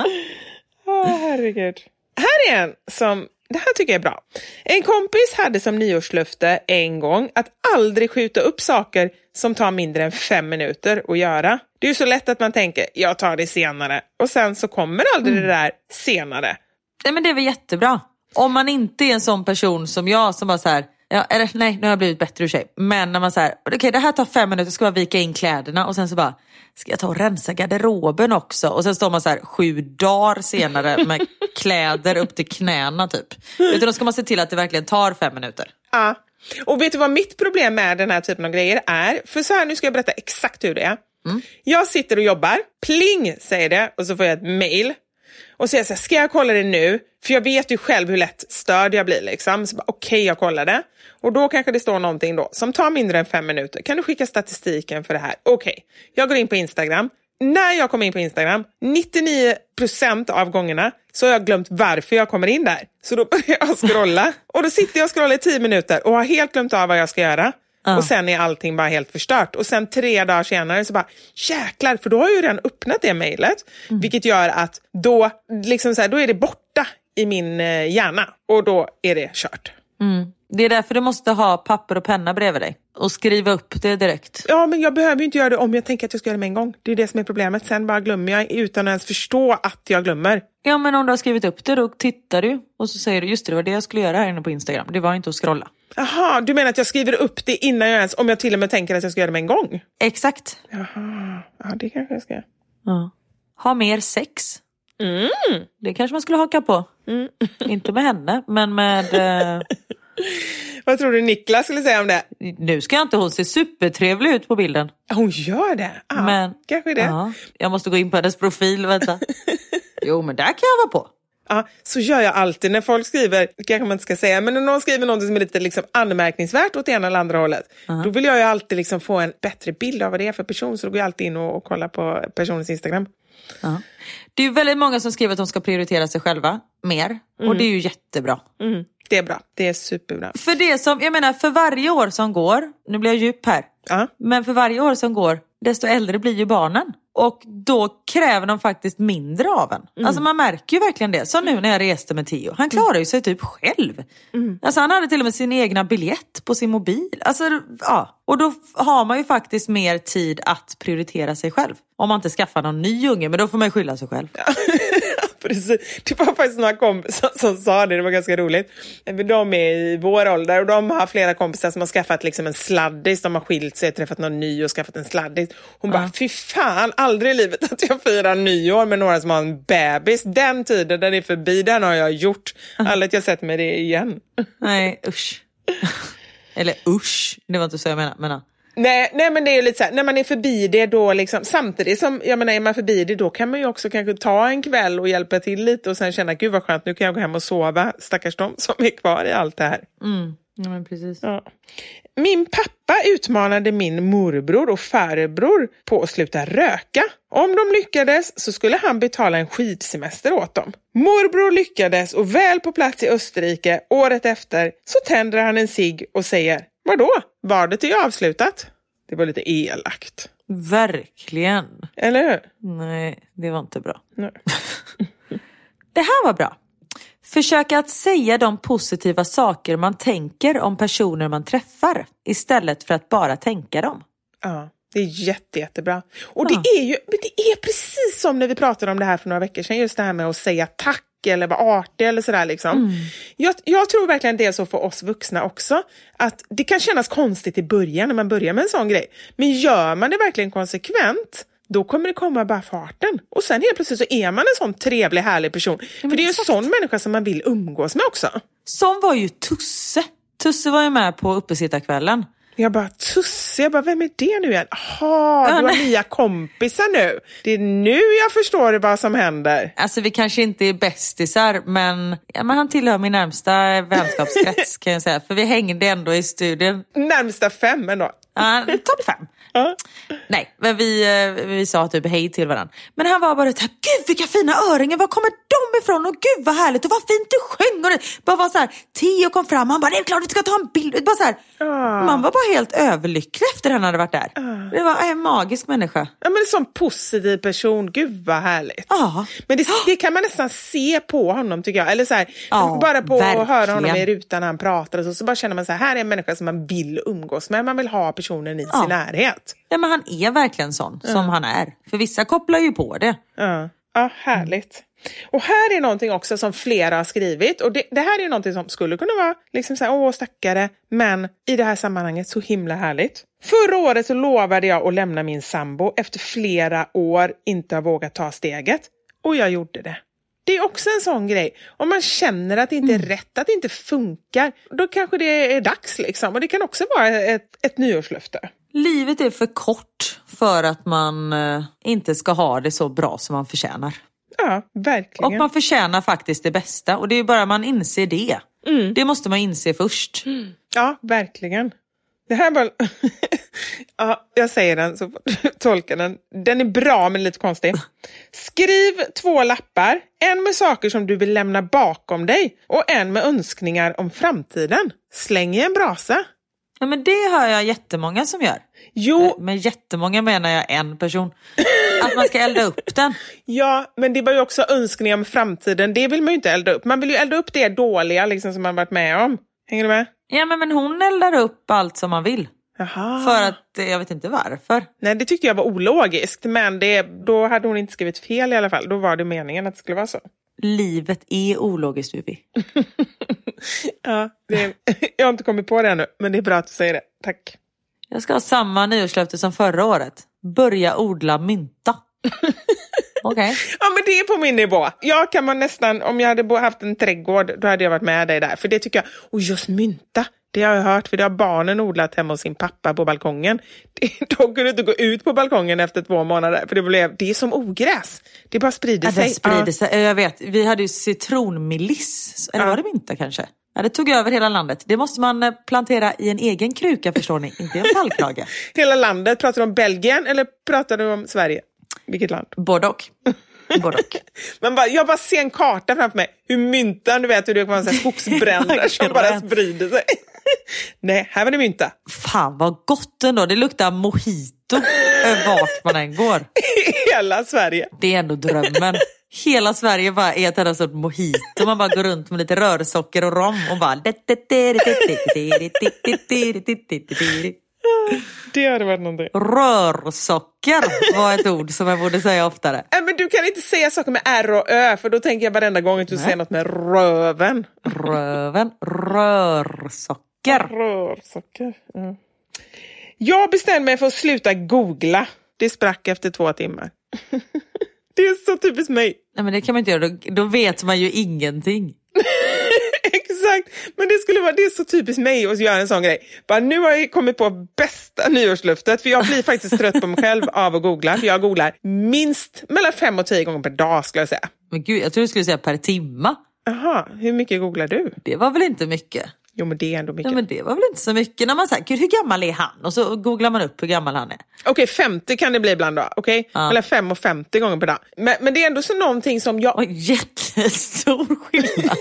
Herregud. Här är en som, det här tycker jag är bra. En kompis hade som nyårslöfte en gång att aldrig skjuta upp saker som tar mindre än 5 minuter att göra. Det är ju så lätt att man tänker, jag tar det senare. Och sen så kommer aldrig det där senare. Nej, men det är väl jättebra. Om man inte är en sån person som jag som bara så här, ja, eller nej, nu har jag blivit bättre ur sig. Men när man så här, okej, det här tar 5 minuter, ska jag vika in kläderna och sen så bara, ska jag ta och rensa garderoben också? Och sen står man så här 7 dagar senare med kläder upp till knäna typ. Utan då ska man se till att det verkligen tar 5 minuter. Ja, och vet du vad mitt problem med den här typen av grejer är? För så här, nu ska jag berätta exakt hur det är. Jag sitter och jobbar, pling säger det, och så får jag ett mail. Och så jag säger, ska jag kolla det nu? För jag vet ju själv hur lätt störd jag blir liksom. Så okej, jag kollar det. Och då kanske det står någonting då som tar mindre än 5 minuter. Kan du skicka statistiken för det här? Okej, jag går in på Instagram. När jag kommer in på Instagram, 99% av gångerna så har jag glömt varför jag kommer in där. Så då börjar jag scrolla. Och då sitter jag och scrollar i 10 minuter och har helt glömt av vad jag ska göra. Och sen är allting bara helt förstört. Och sen 3 dagar senare så bara, jäklar, för då har jag ju redan öppnat det mejlet. Vilket gör att då, liksom så här, då är det borta i min hjärna. Och då är det kört. Det är därför du måste ha papper och penna bredvid dig. Och skriva upp det direkt. Ja, men jag behöver ju inte göra det om jag tänker att jag ska göra det med en gång. Det är det som är problemet. Sen bara glömmer jag utan att ens förstå att jag glömmer. Ja, men om du har skrivit upp det, då tittar du. Och så säger du, just det var det jag skulle göra här inne på Instagram. Det var inte att scrolla. Jaha, du menar att jag skriver upp det innan jag ens, om jag till och med tänker att jag ska göra det med en gång? Exakt. Jaha, ja det kanske jag ska. Ja. Ha mer sex. Det kanske man skulle haka på. Inte med henne, men med... Vad tror du Niklas skulle säga om det? Nu ska inte hon se supertrevlig ut på bilden. Hon gör det? Ja, men, kanske det. Ja, jag måste gå in på hennes profil, vänta. Jo, men där kan jag vara på. Ja, så gör jag alltid när folk skriver, kanske man inte ska säga, men när någon skriver något som är lite liksom anmärkningsvärt åt ena eller andra hållet, då vill jag ju alltid liksom få en bättre bild av vad det är för person, så då går jag alltid in och kollar på personens Instagram. Det är ju väldigt många som skriver att de ska prioritera sig själva mer, och det är ju jättebra. Det är bra, det är superbra. För det som, jag menar, för varje år som går, nu blir jag djup här, men för varje år som går, desto äldre blir ju barnen. Och då kräver de faktiskt mindre av en. Alltså man märker ju verkligen det. Så nu när jag reste med Theo. Han klarar ju sig typ själv. Alltså han hade till och med sin egna biljett på sin mobil. Alltså ja. Och då har man ju faktiskt mer tid att prioritera sig själv. Om man inte skaffar någon ny unge. Men då får man ju skylla sig själv. Precis. Det var faktiskt några kompisar som sa det. Det var ganska roligt. De är i vår ålder och de har flera kompisar som har skaffat liksom en sladdis. De har skilt sig, träffat någon ny och skaffat en sladdis. Hon bara, fy fan, aldrig i livet att jag firar nyår med några som har en bebis. Den tiden, den är förbi, den har jag gjort. Aldrig att jag sett med det igen. Nej, usch. Eller usch, det var inte så jag menade. Nej, men det är ju lite så här, när man är förbi det då liksom, samtidigt som, jag menar, är man förbi det då kan man ju också kanske ta en kväll och hjälpa till lite och sen känna, gud vad skönt, nu kan jag gå hem och sova, stackars de som är kvar i allt det här. Ja, men precis. Ja. Min pappa utmanade min morbror och farbror på att sluta röka. Om de lyckades så skulle han betala en skidsemester åt dem. Morbror lyckades och väl på plats i Österrike året efter så tänder han en cigg och säger, vadå? Badet är ju avslutat. Det var lite elakt. Verkligen. Eller hur? Nej, det var inte bra. Nej. Det här var bra. Försöka att säga de positiva saker man tänker om personer man träffar istället för att bara tänka dem. Ja, det är jättebra. Och det är precis som när vi pratade om det här för några veckor sedan. Just det här med att säga tack eller vara artig eller sådär liksom. Jag tror verkligen det är så för oss vuxna också. Att det kan kännas konstigt i början när man börjar med en sån grej. Men gör man det verkligen konsekvent, då kommer det komma bara farten. Och sen helt plötsligt så är man en sån trevlig, härlig person. För det är ju en sån människa som man vill umgås med också. Som var ju Tusse. Tusse var ju med på uppesittarkvällen. Jag bara, Tusse, vem är det nu igen? Jaha, du har nya kompisar nu. Det är nu jag förstår vad som händer. Alltså vi kanske inte är bästisar, men han tillhör min närmsta vänskapskrets kan jag säga. För vi hängde ändå i studion. Närmsta 5 ändå. Topp 5. Nej, men vi sa typ hej till varandra. Men han var bara så här, gud vilka fina öringar, var kommer de ifrån? Och gud vad härligt, och vad fint du sjöng. Och det bara var så här, Theo kom fram, han bara, det är klart du ska ta en bild. Bara så här, man var bara helt överlycklig efter han hade varit där. Det var en magisk människa. Ja, men en sån positiv person, gud vad härligt. Men det kan man nästan se på honom tycker jag. Eller så här, bara på att höra honom i rutan när han pratar och så bara känner man så här är en människa som man vill umgås med. Man vill ha personen i sin närhet. Ja, men han är verkligen sån som han är. För vissa kopplar ju på det. Ja, härligt. Och här är någonting också som flera har skrivit. Och det här är någonting som skulle kunna vara liksom så här, stackare. Men i det här sammanhanget så himla härligt. Förra året så lovade jag att lämna min sambo efter flera år inte har vågat ta steget. Och jag gjorde det. Det är också en sån grej. Om man känner att det inte är rätt, att det inte funkar, då kanske det är dags liksom. Och det kan också vara ett nyårslöfte. Livet är för kort för att man inte ska ha det så bra som man förtjänar. Ja, verkligen. Och man förtjänar faktiskt det bästa. Och det är bara man inser det. Det måste man inse först. Ja, verkligen. Det här var... ja, jag säger den så tolkar den. Den är bra men lite konstig. Skriv 2 lappar. En med saker som du vill lämna bakom dig. Och en med önskningar om framtiden. Släng i en brasa. Ja, men det hör jag jättemånga som gör. Jo. Men jättemånga menar jag en person. Att man ska elda upp den. Ja, men det var ju också önskningar om framtiden. Det vill man ju inte elda upp. Man vill ju elda upp det dåliga liksom, som man varit med om. Hänger du med? Ja, men hon eldar upp allt som man vill. Jaha. För att, jag vet inte varför. Nej, det tyckte jag var ologiskt. Men då hade hon inte skrivit fel i alla fall. Då var det meningen att det skulle vara så. Livet är ologiskt, Vivi. Ja, jag har inte kommit på det ännu. Men det är bra att du säger det. Tack. Jag ska ha samma nyårslöfte som förra året. Börja odla mynta. Okej. Ja, men det är på min nivå. Jag kan man nästan, om jag hade haft en trädgård, då hade jag varit med dig där. För det tycker jag, och just mynta, det har jag hört, för det har barnen odlat hemma hos sin pappa på balkongen. De kunde inte gå ut på balkongen efter 2 månader, för det är som ogräs. Det bara sprider sig. Det sprider sig. Jag vet, vi hade ju citronmeliss, eller var det mynta kanske? Ja, det tog över hela landet. Det måste man plantera i en egen kruka, förstår ni, inte i en fallkrage. Hela landet, pratar du om Belgien eller pratar du om Sverige? Vilket land? Både och. Men jag bara ser en karta framför mig. Hur myntan, du vet hur det kommer skogsbränder som bara sprider sig. Nej, här var det mynta. Fan vad gott ändå. Det luktar mojito vart man än går. Hela Sverige. Det är ändå drömmen. Hela Sverige bara är ett enda sort mojito. Man bara går runt med lite rörsocker och rom och bara... Det hade varit någonting. Rörsocker var ett ord som jag borde säga oftare. Men du kan inte säga saker med R och Ö, för då tänker jag varenda gång att du säger något med röven. Röven, rörsocker. Rörsocker. Mm. Jag bestämde mig för att sluta googla. Det sprack efter 2 timmar. Det är så typiskt mig. Nej, men det kan man inte göra. Då vet man ju ingenting. Exakt, men det är så typiskt mig att göra en sån grej. Bara, nu har jag kommit på bästa nyårsluftet, för jag blir faktiskt trött på mig själv av att googla. För jag googlar minst mellan 5 och 10 gånger per dag, skulle jag säga. Men gud, jag tror du skulle säga per timma. Jaha, hur mycket googlar du? Det var väl inte mycket? Jo, men det är ändå mycket. Ja, men det var väl inte så mycket. När man säger, gud, hur gammal är han? Och så googlar man upp hur gammal han är. Okej, 50 kan det bli ibland då. Okej, eller 5 och 50 gånger per dag. Men det är ändå så någonting som jag... Jättestor skillnad.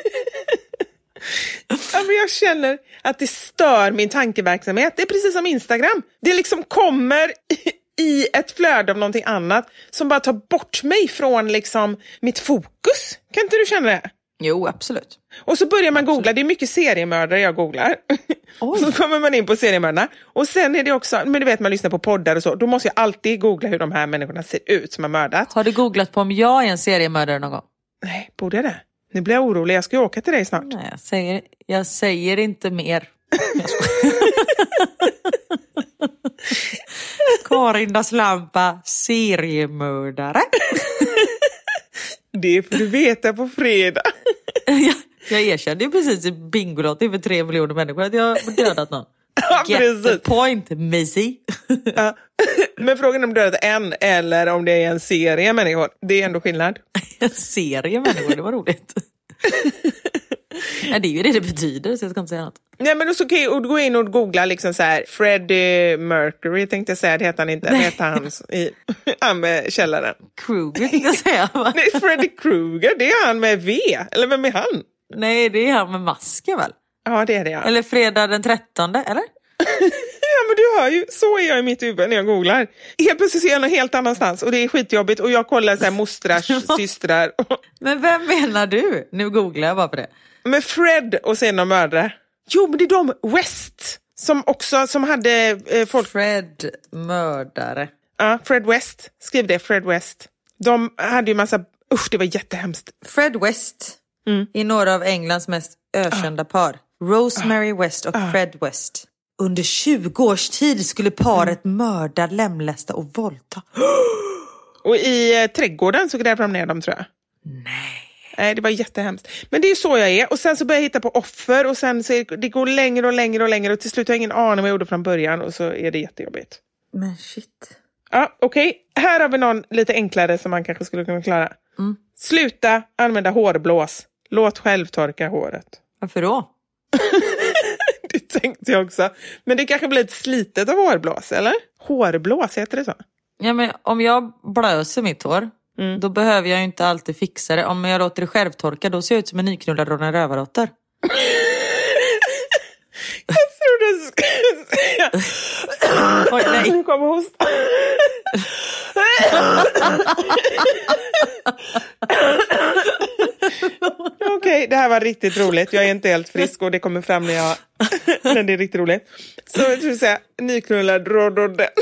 Ja, men jag känner att det stör min tankeverksamhet. Det är precis som Instagram. Det liksom kommer i ett flöde av någonting annat som bara tar bort mig från liksom mitt fokus. Kan inte du känna det? Jo, absolut. Och så börjar man googla. Det är mycket seriemördare jag googlar. Så kommer man in på seriemördarna. Och sen är det också, men du vet, man lyssnar på poddar och så. Då måste jag alltid googla hur de här människorna ser ut som har mördat. Har du googlat på om jag är en seriemördare någon gång? Nej, borde jag det? Nu blir jag orolig, jag ska ju åka till dig snart. Nej, jag säger inte mer. Karin Das Lampa, seriemördare. Det får du veta på fredag. Jag erkände ju precis i Bingolotto för 3 miljoner människor att jag har dödat någon. Ja, get the point, Missy. Ja. Men frågan om du dödat en eller om det är en serie människor, det är ändå skillnad. En serie människor, det var roligt. Ja, det är ju det betyder, så jag ska inte säga något. Nej, men så okej, och gå in och googla liksom så här, Freddie Mercury tänkte jag säga, det heter han inte. Det heter han med källaren. Kruger tänkte jag säga. Nej, Freddie Krueger, det är han med V. Eller vem är han? Nej, det är han med masken väl? Ja, det är det, ja. Eller fredag den 13, eller? Ja, men du hör ju, så är jag i mitt huvud när jag googlar. Helt plötsligt är jag någon helt annanstans och det är skitjobbigt och jag kollar så här mostrars, systrar. Men vem menar du? Nu googlar jag bara på det. Med Fred och sen de mördare. Jo, men det är de West som hade folk... Fred mördare. Ja, Fred West. Skriv det, Fred West. De hade ju massa... Usch, det var jättehemskt. Fred West är några av Englands mest ökända par. Rosemary West och Fred West. Under 20 års tid skulle paret mörda, lemlästa och våldta. Och i trädgården så grävde de ner dem, tror jag. Nej, det var jättehemskt. Men det är så jag är. Och sen så börjar jag hitta på offer. Och sen så det går längre och längre och längre. Och till slut har jag ingen aning vad jag gjorde från början. Och så är det jättejobbigt. Men shit. Ja, okej. Här har vi någon lite enklare som man kanske skulle kunna klara. Sluta använda hårblås. Låt själv torka håret. Varför då? Det tänkte jag också. Men det kanske blir ett slitet av hårblås, eller? Hårblås, heter det så? Ja, men om jag blöser mitt hår, då behöver jag ju inte alltid fixa det. Om jag låter det självtorka, då ser jag ut som en nyknullad Ronja Rövardotter. Jag trodde du skulle säga... Oj, nej. Nu kommer hosta. Okej, det här var riktigt roligt. Jag är inte helt frisk och det kommer fram när det är riktigt roligt. Så jag skulle säga nyknullad rhododendron.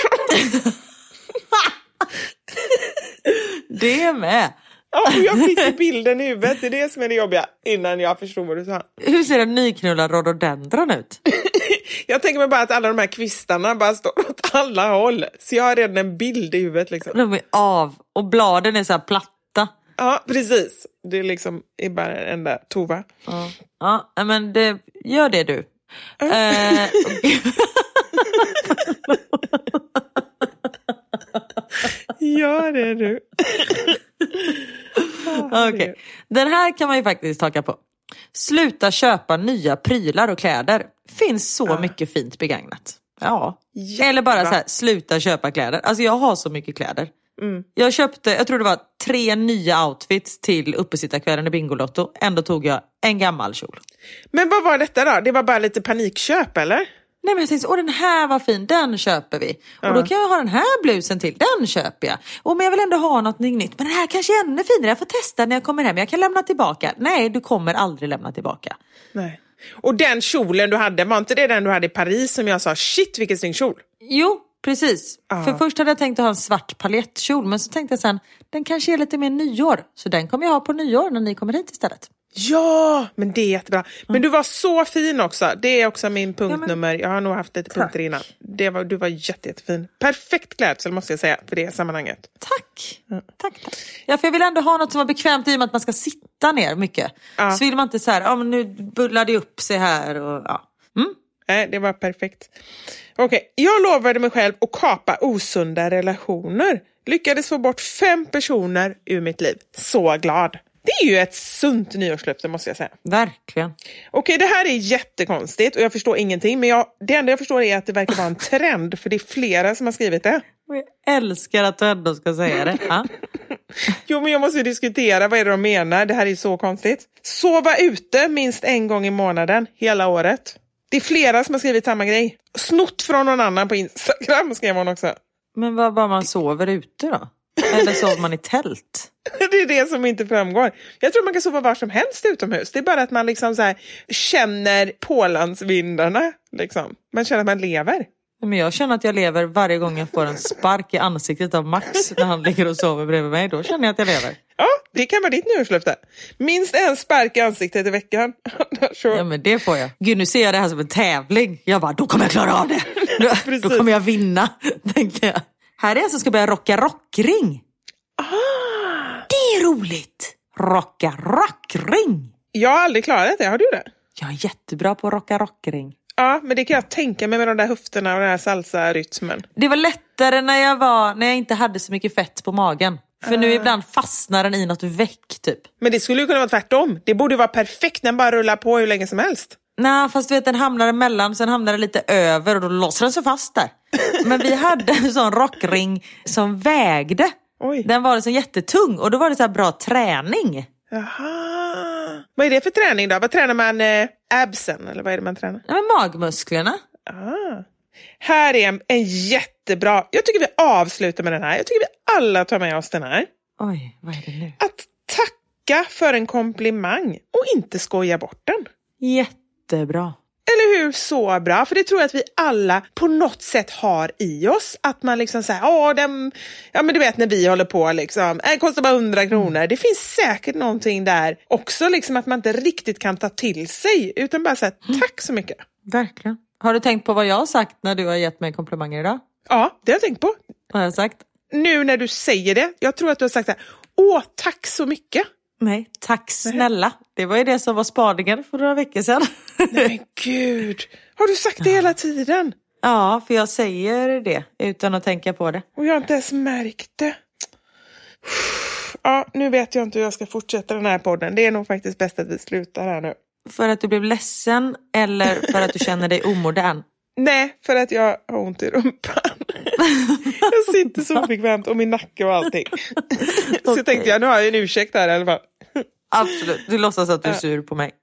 Det är med. Ja, och jag fick bilden i huvudet. Det är det som är det jobbiga innan jag förstod vad du sa. Hur ser en nyknullad rhododendron ut? Jag tänker mig bara att alla de här kvistarna bara står åt alla håll. Så jag har redan en bild i huvudet liksom. De är av och bladen är så här platta. Ja, precis. Det är liksom bara en enda tova. Ja, men det, gör det du. Gör det du. Okej. Den här kan man ju faktiskt taka på. Sluta köpa nya prylar och kläder. Finns så mycket fint begagnat. Ja. Jättebra. Eller bara så här, sluta köpa kläder. Alltså jag har så mycket kläder. Jag köpte, jag tror det var 3 nya outfits till uppesittarkvällen i Bingolotto. Ändå tog jag en gammal kjol. Men vad var detta då? Det var bara lite panikköp eller? Nej men jag tänkte, den här var fin, den köper vi. Och då kan jag ha den här blusen till, den köper jag. Men jag vill ändå ha något nytt. Men den här kanske är ännu finare, jag får testa när jag kommer hem. Jag kan lämna tillbaka. Nej, du kommer aldrig lämna tillbaka. Nej. Och den kjolen du hade, var inte det den du hade i Paris som jag sa, shit vilken snygg kjol? Jo, precis. För först hade jag tänkt att ha en svart paljettkjol. Men så tänkte jag sen, den kanske är lite mer nyår. Så den kommer jag ha på nyår när ni kommer hit istället. Ja, men det är jättebra. Men du var så fin också. Det är också min punktnummer. Jag har nog haft lite punkter innan. Du var jättefin. Perfekt klädsel måste jag säga för det sammanhanget. Tack. Tack. Ja, för jag vill ändå ha något som var bekvämt i och med att man ska sitta ner mycket. Så vill man inte så här, men nu bullar det upp sig här och Nej, det var perfekt. Okej, jag lovade mig själv att kapa osunda relationer. Lyckades få bort 5 personer ur mitt liv. Så glad. Det är ju ett sunt nyårslöfte måste jag säga. Verkligen. Okej, det här är jättekonstigt och jag förstår ingenting. Men det enda jag förstår är att det verkar vara en trend. För det är flera som har skrivit det. Jag älskar att du ändå ska säga det. Jo, men jag måste ju diskutera. Vad är det de menar? Det här är så konstigt. Sova ute minst en gång i månaden hela året. Det är flera som har skrivit samma grej. Snott från någon annan på Instagram skrev hon också. Men vad bara man sover ute då? Eller sover man i tält? Det är det som inte framgår. Jag tror man kan sova var som helst utomhus. Det är bara att man liksom så här känner pålandsvindarna. Liksom. Man känner att man lever. Men jag känner att jag lever varje gång jag får en spark i ansiktet av Max när han ligger och sover bredvid mig. Då känner jag att jag lever. Ja, det kan vara ditt nyårslöfte. Minst en spark i ansiktet i veckan. Ja, men det får jag. Gud, nu ser jag det här som en tävling. Jag bara, då kommer jag klara av det. Då kommer jag vinna, tänkte jag. Här är jag som ska börja rocka rockring. Det är roligt. Rocka rockring. Jag har aldrig klarat det, har du det? Jag är jättebra på att rocka rockring. Ja, men det kan jag tänka mig med de där höfterna och den här salsa-rytmen. Det var lättare när jag inte hade så mycket fett på magen. För nu ibland fastnar den i något väck typ. Men det skulle ju kunna vara tvärtom. Det borde vara perfekt, den bara rullar på hur länge som helst. Nej, fast du vet, den hamnar emellan, sen hamnar den lite över och då låser den sig fast där. Men vi hade en sån rockring som vägde. Oj. Den var liksom jättetung och då var det så här bra träning. Jaha. Vad är det för träning då? Vad tränar man? Absen eller vad är det man tränar? Ja, men magmusklerna. Här är en jättebra. Jag tycker vi avslutar med den här. Jag tycker vi alla tar med oss den här. Oj, vad är det nu? Att tacka för en komplimang och inte skoja bort den. Jättebra. Eller hur? Så bra. För det tror jag att vi alla på något sätt har i oss. Att man liksom säger, ja men du vet när vi håller på liksom, det kostar bara 100 kronor. Det finns säkert någonting där också liksom att man inte riktigt kan ta till sig. Utan bara säga, tack så mycket. Verkligen. Har du tänkt på vad jag har sagt när du har gett mig komplimanger idag? Ja, det har jag tänkt på. Vad har jag sagt? Nu när du säger det, jag tror att du har sagt så här, tack så mycket. Nej, tack snälla. Det var ju det som var spaningen för några veckor sedan. Nej men gud, har du sagt det hela tiden? Ja, för jag säger det utan att tänka på det. Och jag har inte ens märkt det. Ja, nu vet jag inte hur jag ska fortsätta den här podden. Det är nog faktiskt bäst att vi slutar här nu. För att du blev ledsen eller för att du känner dig omodern? Nej, för att jag har ont i rumpan. Jag sitter så bekvämt och min nacke och allting. Så tänkte jag, nu har jag en ursäkt här i alla fall. Absolut, du låtsas att du är sur på mig.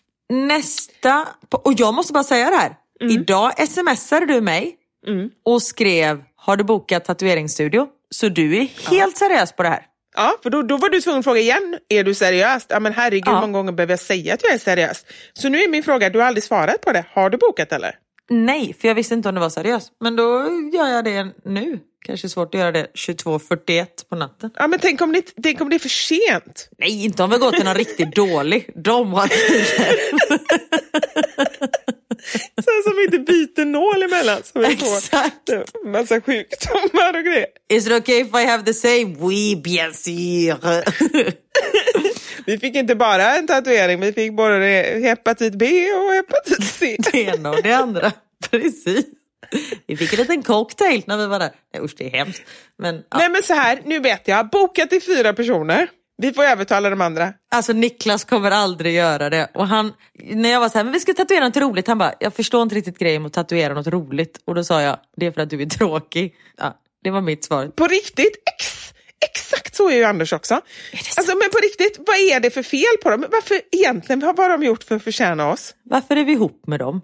Och jag måste bara säga det här. Idag smsade du mig och skrev, har du bokat tatueringsstudio? Så du är helt seriös på det här. Ja, för då var du tvungen att fråga igen, är du seriös? Ja men herregud, många gånger behöver jag säga att jag är seriös. Så nu är min fråga, du har aldrig svarat på det. Har du bokat eller? Nej, för jag visste inte om det var seriöst. Men då gör jag det nu. Kanske svårt att göra det 22:41 på natten. Ja, men tänk om det är för sent. Nej, inte om vi går till någon riktigt dålig. De har tider. Så som inte byter nål emellan. Så vi får massa sjukdomar och grejer. Is it okay if I have the same? Oui, bien sûr. Vi fick inte bara en tatuering, vi fick både hepatit B och hepatit C. Det ena och det andra, precis. Vi fick en liten cocktail när vi var där. Nej, usch, det är hemskt. Men, ja. Nej men så här, nu vet jag. Bokat till 4 personer. Vi får övertala de andra. Alltså Niklas kommer aldrig göra det. Och han, när jag var så här, men vi ska tatuera något roligt. Han bara, jag förstår inte riktigt grejen med att tatuera något roligt. Och då sa jag, det är för att du är tråkig. Ja, det var mitt svar. På riktigt, exakt så är ju Anders också. Alltså, men på riktigt, vad är det för fel på dem? Varför egentligen, vad har de gjort för att förtjäna oss? Varför är vi ihop med dem?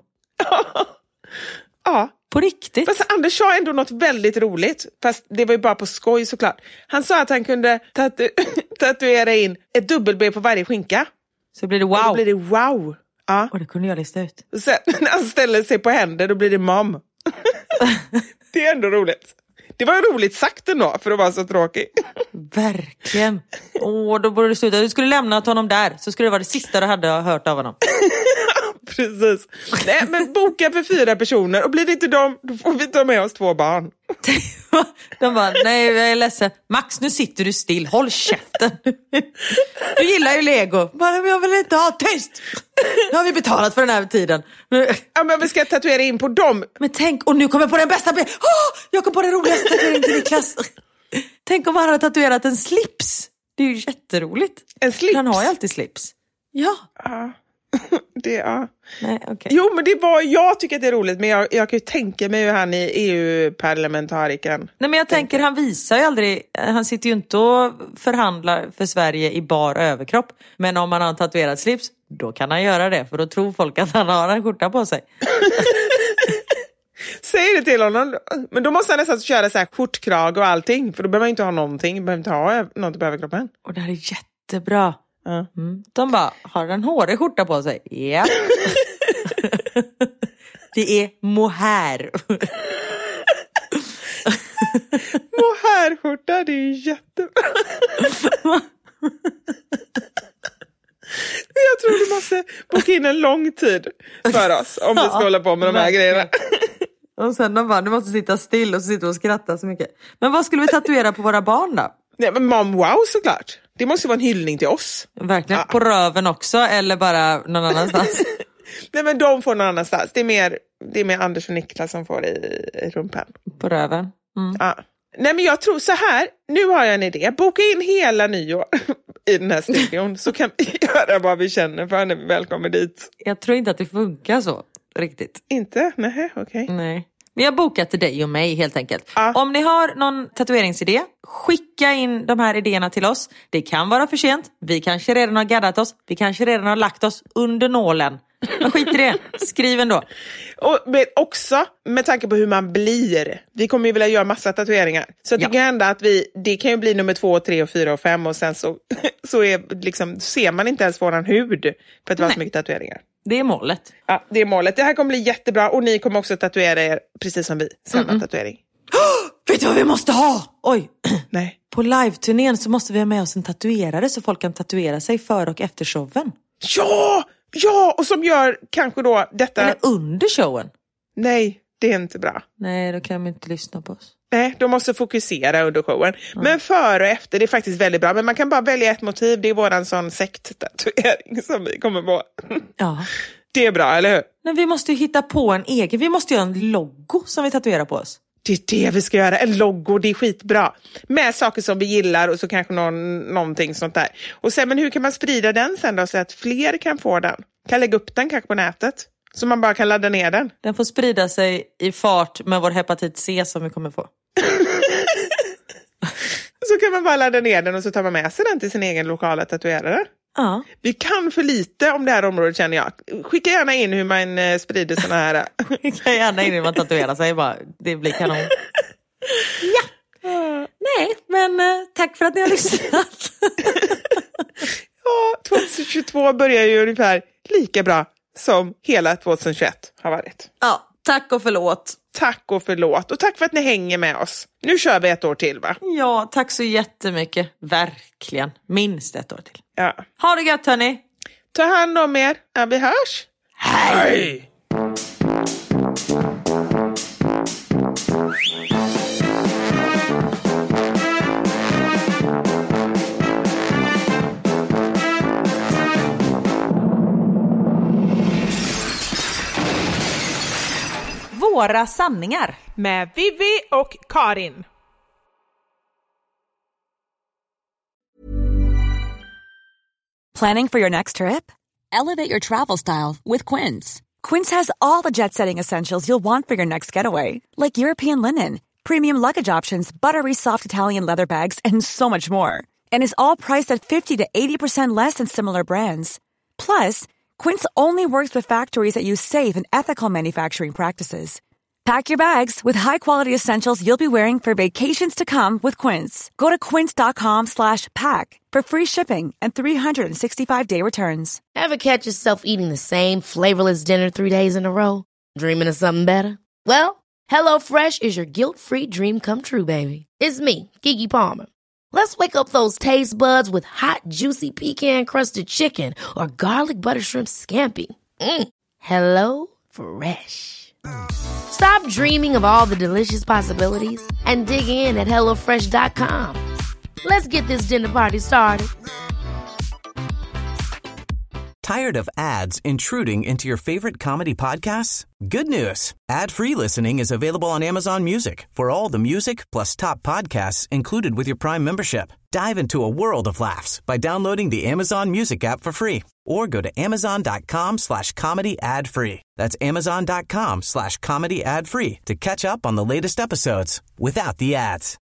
Ja. På riktigt. Fast Anders sa ändå något väldigt roligt. Fast det var ju bara på skoj såklart. Han sa att han kunde tatuera in ett dubbel-B på varje skinka. Så blir det wow. Då blir det wow. Ja. Och det kunde jag lista ut. Sen när han ställer sig på händer, då blir det mom. Det är ändå roligt. Det var roligt sagt ändå, för att vara så tråkig. Verkligen. Då borde du sluta. Du skulle lämna honom där, så skulle det vara det sista du hade hört av honom. Precis. Nej, men boka för 4 personer. Och blir det inte dem, då får vi ta med oss 2 barn. De bara, nej jag är ledsen. Max, nu sitter du still. Håll käften. Du gillar ju Lego. Men jag vill inte ha tyst. Nu har vi betalat för den här tiden. Ja, men vi ska tatuera in på dem. Men tänk, och nu kommer jag på den bästa. Jag kom på den roligaste tatueringen till Niklas. Tänk om han hade tatuerat en slips. Det är ju jätteroligt. En slips? Han har ju alltid slips. Ja. Ja. Nej, okay. Jo, men jag tycker att det är roligt, men jag kan ju tänka mig hur han är EU-parlamentarikern. Nej, men jag tänker, han visar ju aldrig, han sitter ju inte och förhandlar för Sverige i bar överkropp. Men om han har tatuerat slips, då kan han göra det, för då tror folk att han har en skjorta på sig. Säg det till honom. Men då måste han nästan köra så här skjortkrag och allting, för då behöver man inte ha någonting, behöver inte ha något på överkroppen. Och det här är jättebra. De bara, har en hårig skjorta på sig? Ja. Det är mohair. Mohairskjorta, det är ju jättebra. Jag tror du måste boka in en lång tid för oss om vi ska hålla på med de här grejerna. Och sen de bara, du måste sitta still och sitta och skratta så mycket. Men vad skulle vi tatuera på våra barn då? Nej, men mom wow såklart. Det måste vara en hyllning till oss. Verkligen. Ja. På röven också, eller bara någon annanstans? Nej, men de får någon annanstans. Det är mer Anders och Niklas som får i rumpan. På röven? Ja. Nej, men jag tror så här. Nu har jag en idé. Boka in hela nyår i den här studion. Så kan vi göra vad vi känner för när vi väl kommer dit. Jag tror inte att det funkar så riktigt. Inte? Nej, okej. Nej. Vi har bokat till dig och mig helt enkelt. Om ni har någon tatueringsidé, skicka in de här idéerna till oss. Det kan vara för sent. Vi kanske redan har gaddat oss. Vi kanske redan har lagt oss under nålen. Men skit i det. Skriv ändå. Men också med tanke på hur man blir. Vi kommer ju vilja göra massa tatueringar. Så det kan hända att det kan ju bli nummer 2, 3, 4 och 5. Och sen så är liksom, ser man inte ens våran hud för att det var så mycket tatueringar. Det är målet. Ja, det är målet. Det här kommer bli jättebra. Och ni kommer också tatuera er precis som vi. Samma tatuering. Vet du vad vi måste ha? Oj. Nej. På live-turnén så måste vi ha med oss en tatuerare så folk kan tatuera sig före och efter showen. Ja, och som gör kanske då detta... Eller under showen. Nej, det är inte bra. Nej, då kan de inte lyssna på oss. Nej, de måste fokusera under showen. Men före och efter, det är faktiskt väldigt bra. Men man kan bara välja ett motiv. Det är våran sån sekttatuering som vi kommer på. Ja. Det är bra, eller hur? Men vi måste ju hitta på en egen. Vi måste göra en logo som vi tatuerar på oss. Det är det vi ska göra. En logo, det är skitbra. Med saker som vi gillar och så kanske någonting sånt där. Och sen, men hur kan man sprida den sen då så att fler kan få den? Kan lägga upp den kanske på nätet? Så man bara kan ladda ner den. Den får sprida sig i fart med vår hepatit C som vi kommer få. Så kan man bara ladda ner den och så tar man med sig den till sin egen lokala tatuerare. Ja. Vi kan för lite om det här området, känner jag. Skicka gärna in hur man sprider såna här. Skicka gärna in hur man tatuerar sig bara. Det blir kanon. Ja. Nej, men tack för att ni har lyssnat. Ja, 2022 börjar ju ungefär lika bra som hela 2021 har varit. Ja, tack och förlåt. Tack och förlåt. Och tack för att ni hänger med oss. Nu kör vi ett år till, va? Ja, tack så jättemycket. Verkligen. Minst ett år till. Ja. Ha det gött, hörni. Ta hand om er. Ja, vi hörs. Hej! Några sanningar. Med Vivi och Karin. Planning for your next trip? Elevate your travel style with Quince. Quince has all the jet-setting essentials you'll want for your next getaway, like European linen, premium luggage options, buttery soft Italian leather bags, and so much more. And is all priced at 50 to 80% less than similar brands. Plus, Quince only works with factories that use safe and ethical manufacturing practices. Pack your bags with high-quality essentials you'll be wearing for vacations to come with Quince. Go to quince.com/pack for free shipping and 365-day returns. Ever catch yourself eating the same flavorless dinner 3 days in a row? Dreaming of something better? Well, HelloFresh is your guilt-free dream come true, baby. It's me, Keke Palmer. Let's wake up those taste buds with hot, juicy pecan-crusted chicken or garlic butter shrimp scampi. Hello Fresh. Stop dreaming of all the delicious possibilities and dig in at HelloFresh.com. Let's get this dinner party started. Tired of ads intruding into your favorite comedy podcasts? Good news. Ad-free listening is available on Amazon Music for all the music plus top podcasts included with your Prime membership. Dive into a world of laughs by downloading the Amazon Music app for free or go to amazon.com/comedy ad-free. That's amazon.com/comedy ad-free to catch up on the latest episodes without the ads.